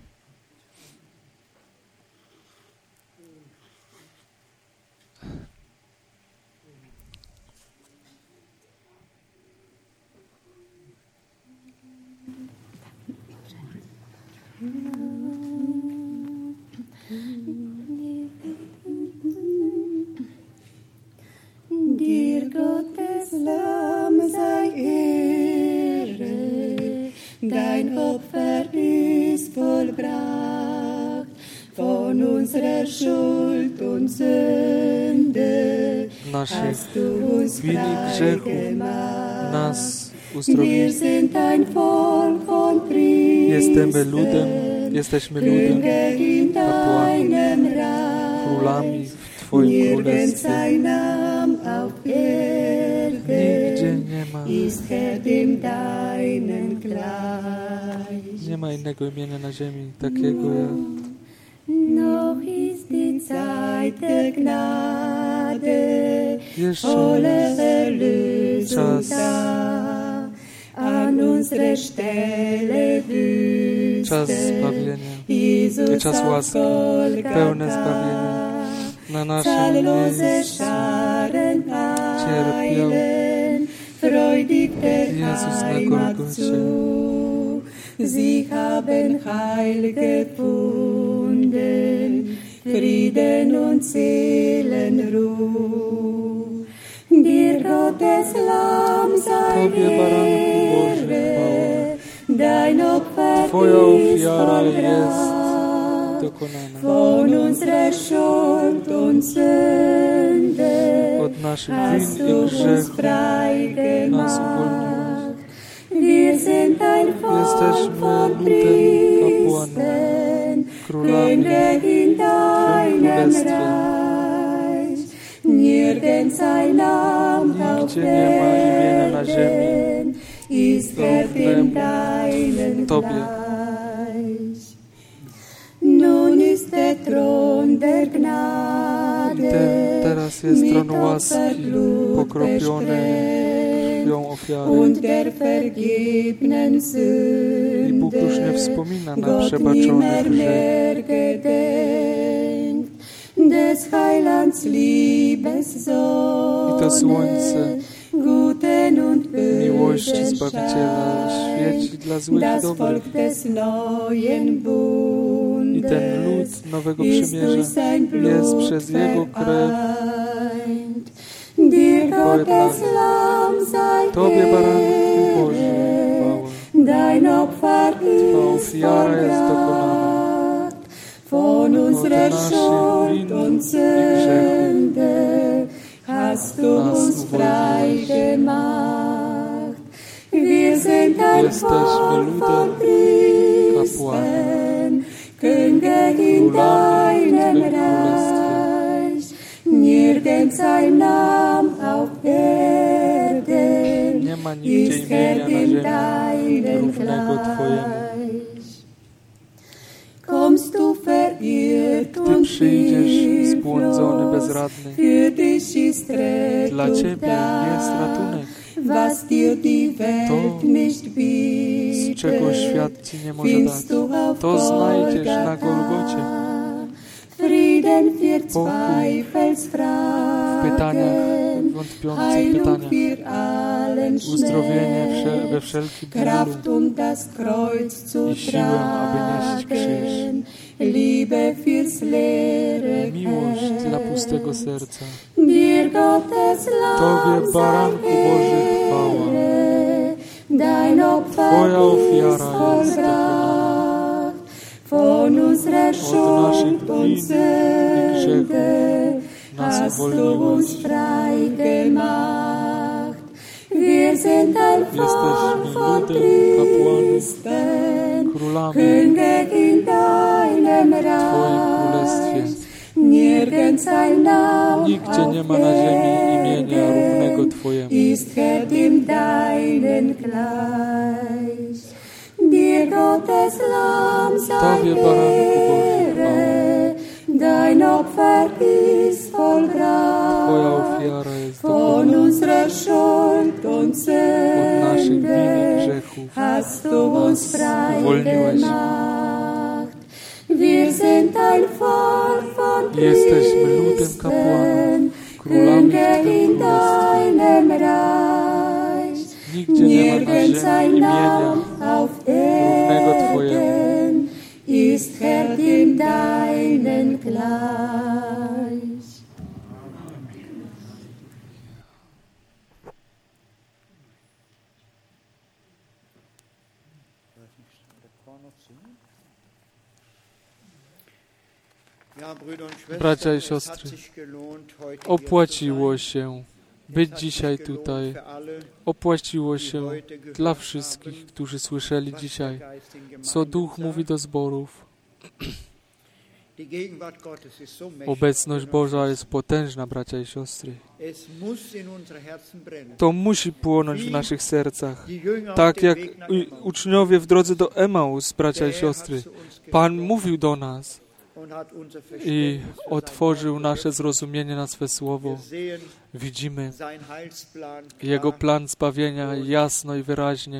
Speaker 4: Dir Gottes Lamm sei Ehre, dein Opfer ist vollbracht, von unserer Schuld und Sünde hast du uns frei gemacht. Wir sind ein Volk von Priestern,
Speaker 1: jesteśmy ludem kapłanów, królami w Twoim królestwie. Nigdzie nie ma innego imienia na ziemi takiego jak.
Speaker 4: Noch ist die Zeit der Gnade, volle Erlösung da, an unsere Stelle
Speaker 1: czas zbawienia, czas łaski, pełne zbawienie. Na naszym miejscu cierpiał Jezus na Golgocie.
Speaker 4: Sie haben Heil gefunden, Frieden und Seelenruhe. Dir Gottes Lamm sei Ehre, dein Opfer ist vollbracht, von unserer Schuld und Sünde hast du uns frei gemacht. Wir sind ein Volk von Priestern, Könige in deinem Reich. Nirgends ein Land auf Erden ist in deinem Gleich. Nun ist der Thron der Gnade,
Speaker 1: teraz jest tron łaski pokropiony
Speaker 4: und der vergebenen Sünde.
Speaker 1: I Bóg już nie wspomina na przebaczonych grzechach.
Speaker 4: Des Heilands Liebessonne,
Speaker 1: I to słońce
Speaker 4: guten und
Speaker 1: miłości
Speaker 4: bösen
Speaker 1: Zbawiciela świeci dla złych i
Speaker 4: das
Speaker 1: dobrych.
Speaker 4: Volk des neuen Bundes
Speaker 1: I ten lud Nowego Przymierza jest przez Jego krew.
Speaker 4: Dir Gottes Lamm sei
Speaker 1: Tobie, Baranku Boży,
Speaker 4: dein Opfer
Speaker 1: Twa ofiara jest dokonana.
Speaker 4: von unserer Schuld und Sünde hast du uns frei gemacht. Wir sind ein Volk von Priestern, Könige in deinem Reich. Nirgends ein Name auf Erden ist Herr in deinem Gleich. Kommst du verirrt und hilflos, für dich ist Rettung da, was dir die Welt nicht bietet, findest du auf Golgatha. Frieden für Zweifelsfragen, Heilung für allen Schmerz, Kraft das Kreuz zu tragen, Liebe fürs leere Herz. Dir Gottes Lamm sei Ehre, dein Opfer ist vollbracht, von unserer Schuld und Sünde hast du uns frei gemacht. Wir sind ein Volk von Priestern, Könige in deinem Reich. Nirgends ein Name auf Erden ist Herr in deinen gleich. Dir Gottes Lamm sei Ehre, dein Opfer ist vollbracht, von unserer Schuld und Sünde hast du uns frei gemacht. Wir sind ein Volk von Priestern, Könige in deinem Reich. Nirgends ein Name auf Erden ist Herr in deinen gleich.
Speaker 1: Bracia i siostry, opłaciło się być dzisiaj tutaj. Opłaciło się dla wszystkich, którzy słyszeli dzisiaj, co Duch mówi do zborów. Obecność Boża jest potężna, bracia i siostry. To musi płonąć w naszych sercach. Tak jak uczniowie w drodze do Emaus, bracia i siostry. Pan mówił do nas i otworzył nasze zrozumienie na swe słowo. Widzimy Jego plan zbawienia jasno i wyraźnie.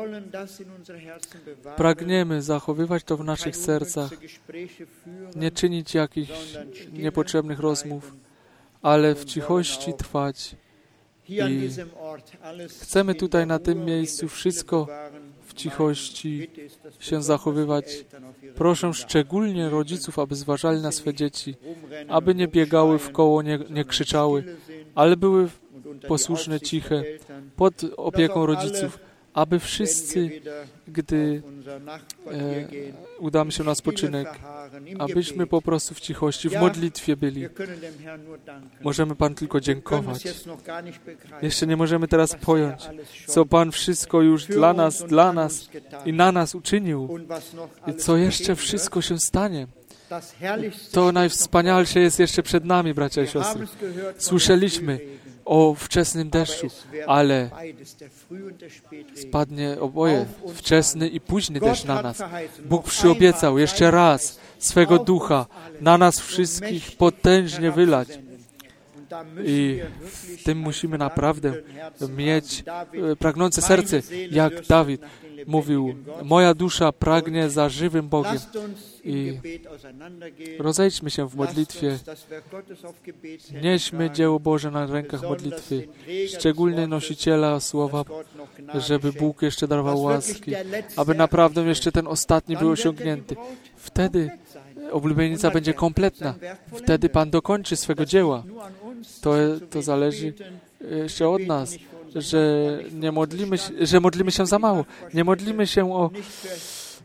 Speaker 1: Pragniemy zachowywać to w naszych sercach, nie czynić jakichś niepotrzebnych rozmów, ale w cichości trwać. I chcemy tutaj na tym miejscu wszystko w cichości się zachowywać. Proszę szczególnie rodziców, aby zważali na swe dzieci, aby nie biegały w koło, nie krzyczały, ale były posłuszne, ciche, pod opieką rodziców, aby wszyscy, gdy udamy się na spoczynek, abyśmy po prostu w cichości, w modlitwie byli. Możemy Pan tylko dziękować. Jeszcze nie możemy teraz pojąć, co Pan wszystko już dla nas i na nas uczynił i co jeszcze wszystko się stanie. To najwspanialsze jest jeszcze przed nami, bracia i siostry. Słyszeliśmy o wczesnym deszczu, ale spadnie oboje, wczesny i późny deszcz na nas. Bóg przyobiecał jeszcze raz swego Ducha na nas wszystkich potężnie wylać. I w tym musimy naprawdę mieć pragnące serce, jak Dawid mówił, moja dusza pragnie za żywym Bogiem. I rozejdźmy się w modlitwie. Nieśmy dzieło Boże na rękach modlitwy, szczególnie nosiciela słowa, żeby Bóg jeszcze darował łaski, aby naprawdę jeszcze ten ostatni był osiągnięty. Wtedy oblubienica będzie kompletna. Wtedy Pan dokończy swego dzieła. To zależy jeszcze od nas, że modlimy się za mało. Nie modlimy się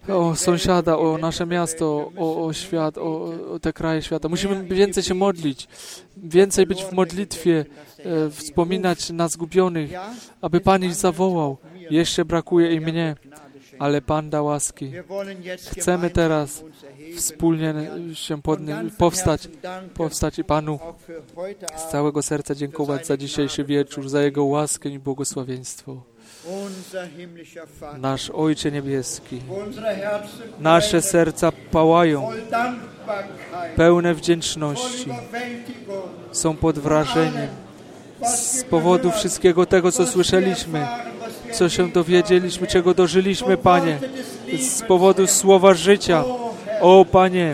Speaker 1: o sąsiada, o nasze miasto, o świat, o te kraje świata. Musimy więcej się modlić, więcej być w modlitwie, wspominać na zgubionych, aby Pan ich zawołał. Jeszcze brakuje i mnie, ale Pan da łaski. Chcemy teraz wspólnie się powstać i Panu z całego serca dziękować za dzisiejszy wieczór, za Jego łaskę i błogosławieństwo. Nasz Ojcze Niebieski, nasze serca pałają, pełne wdzięczności, są pod wrażeniem z powodu wszystkiego tego, co słyszeliśmy, co się dowiedzieliśmy, czego dożyliśmy, Panie, z powodu słowa życia. O Panie,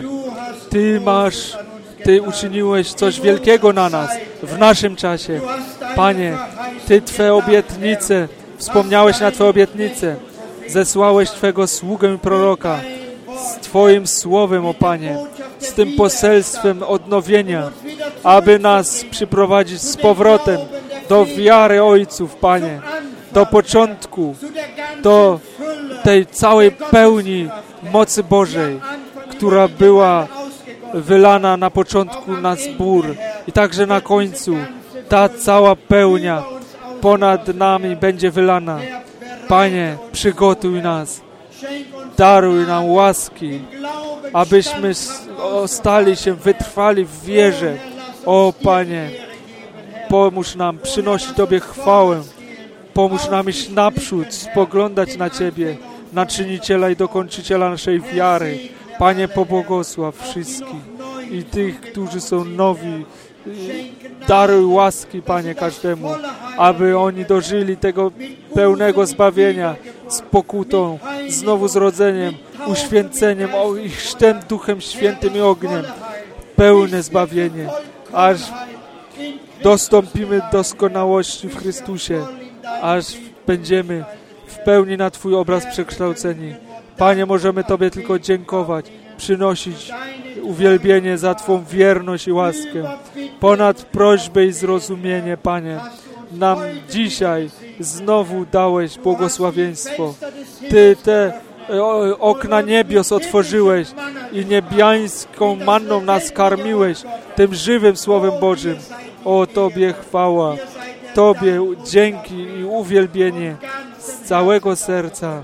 Speaker 1: Ty uczyniłeś coś wielkiego na nas, w naszym czasie. Panie, Ty Twe obietnice, wspomniałeś na Twe obietnice, zesłałeś Twego sługę i proroka z Twoim słowem, o Panie, z tym poselstwem odnowienia, aby nas przyprowadzić z powrotem do wiary ojców, Panie, do początku, do tej całej pełni mocy Bożej, która była wylana na początku na zbór i także na końcu. Ta cała pełnia ponad nami będzie wylana. Panie, przygotuj nas, daruj nam łaski, abyśmy ostali się, wytrwali w wierze. O Panie, pomóż nam przynosić Tobie chwałę. Pomóż nam iść naprzód, spoglądać na Ciebie, na czyniciela i dokończyciela naszej wiary. Panie, pobłogosław wszystkich i tych, którzy są nowi. Daruj łaski, Panie, każdemu, aby oni dożyli tego pełnego zbawienia z pokutą, znowu zrodzeniem, uświęceniem, ich chrztem Duchem Świętym i ogniem. Pełne zbawienie, aż dostąpimy doskonałości w Chrystusie, aż będziemy w pełni na Twój obraz przekształceni. Panie, możemy Tobie tylko dziękować, przynosić uwielbienie za Twą wierność i łaskę. Ponad prośbę i zrozumienie, Panie, nam dzisiaj znowu dałeś błogosławieństwo. Ty te okna niebios otworzyłeś i niebiańską manną nas karmiłeś, tym żywym Słowem Bożym. O Tobie chwała, Tobie dzięki i uwielbienie z całego serca.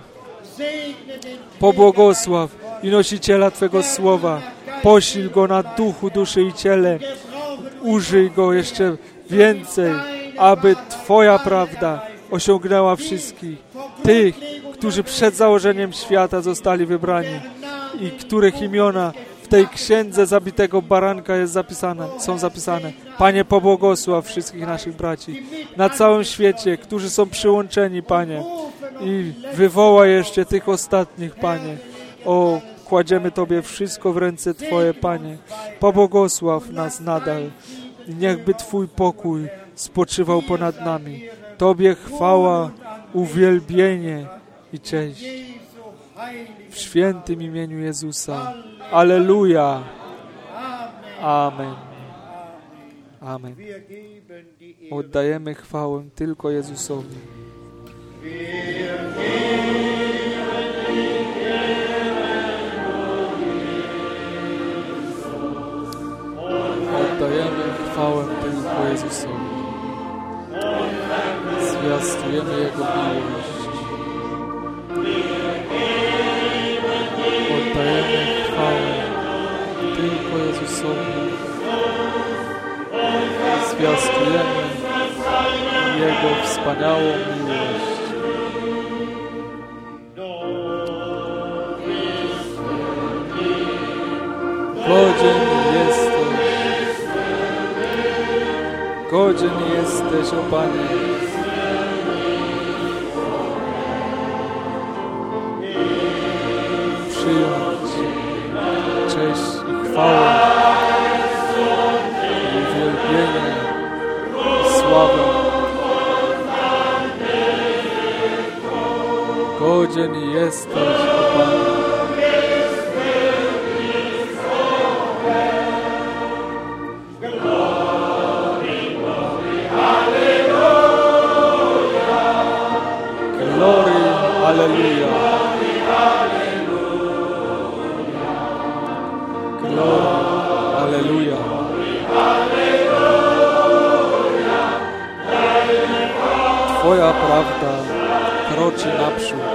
Speaker 1: Pobłogosław i nosiciela Twego Słowa. Posil go na duchu, duszy i ciele. Użyj go jeszcze więcej, aby Twoja prawda osiągnęła wszystkich. Tych, którzy przed założeniem świata zostali wybrani i których imiona w tej księdze zabitego baranka są zapisane. Panie, pobłogosław wszystkich naszych braci na całym świecie, którzy są przyłączeni, Panie. I wywoła jeszcze tych ostatnich, Panie. O, kładziemy Tobie wszystko w ręce Twoje, Panie. Pobłogosław nas nadal. I niechby Twój pokój spoczywał ponad nami. Tobie chwała, uwielbienie i cześć. W świętym imieniu Jezusa. Alleluja. Amen. Amen. Oddajemy chwałę tylko Jezusowi. Oddajemy chwałę tylko Jezusowi. Zwiastujemy Jego miłość. Oddajemy chwałę tylko Jezusowi. Zwiastujemy Jego wspaniałą miłość. Godzien jesteś, o Panie. Przyjąć cześć i chwałę, uwielbienie i sławę. Godzien jesteś, o Panie. Glory, hallelujah. Gloria. Alleluja. Twoja prawda kroczy naprzód.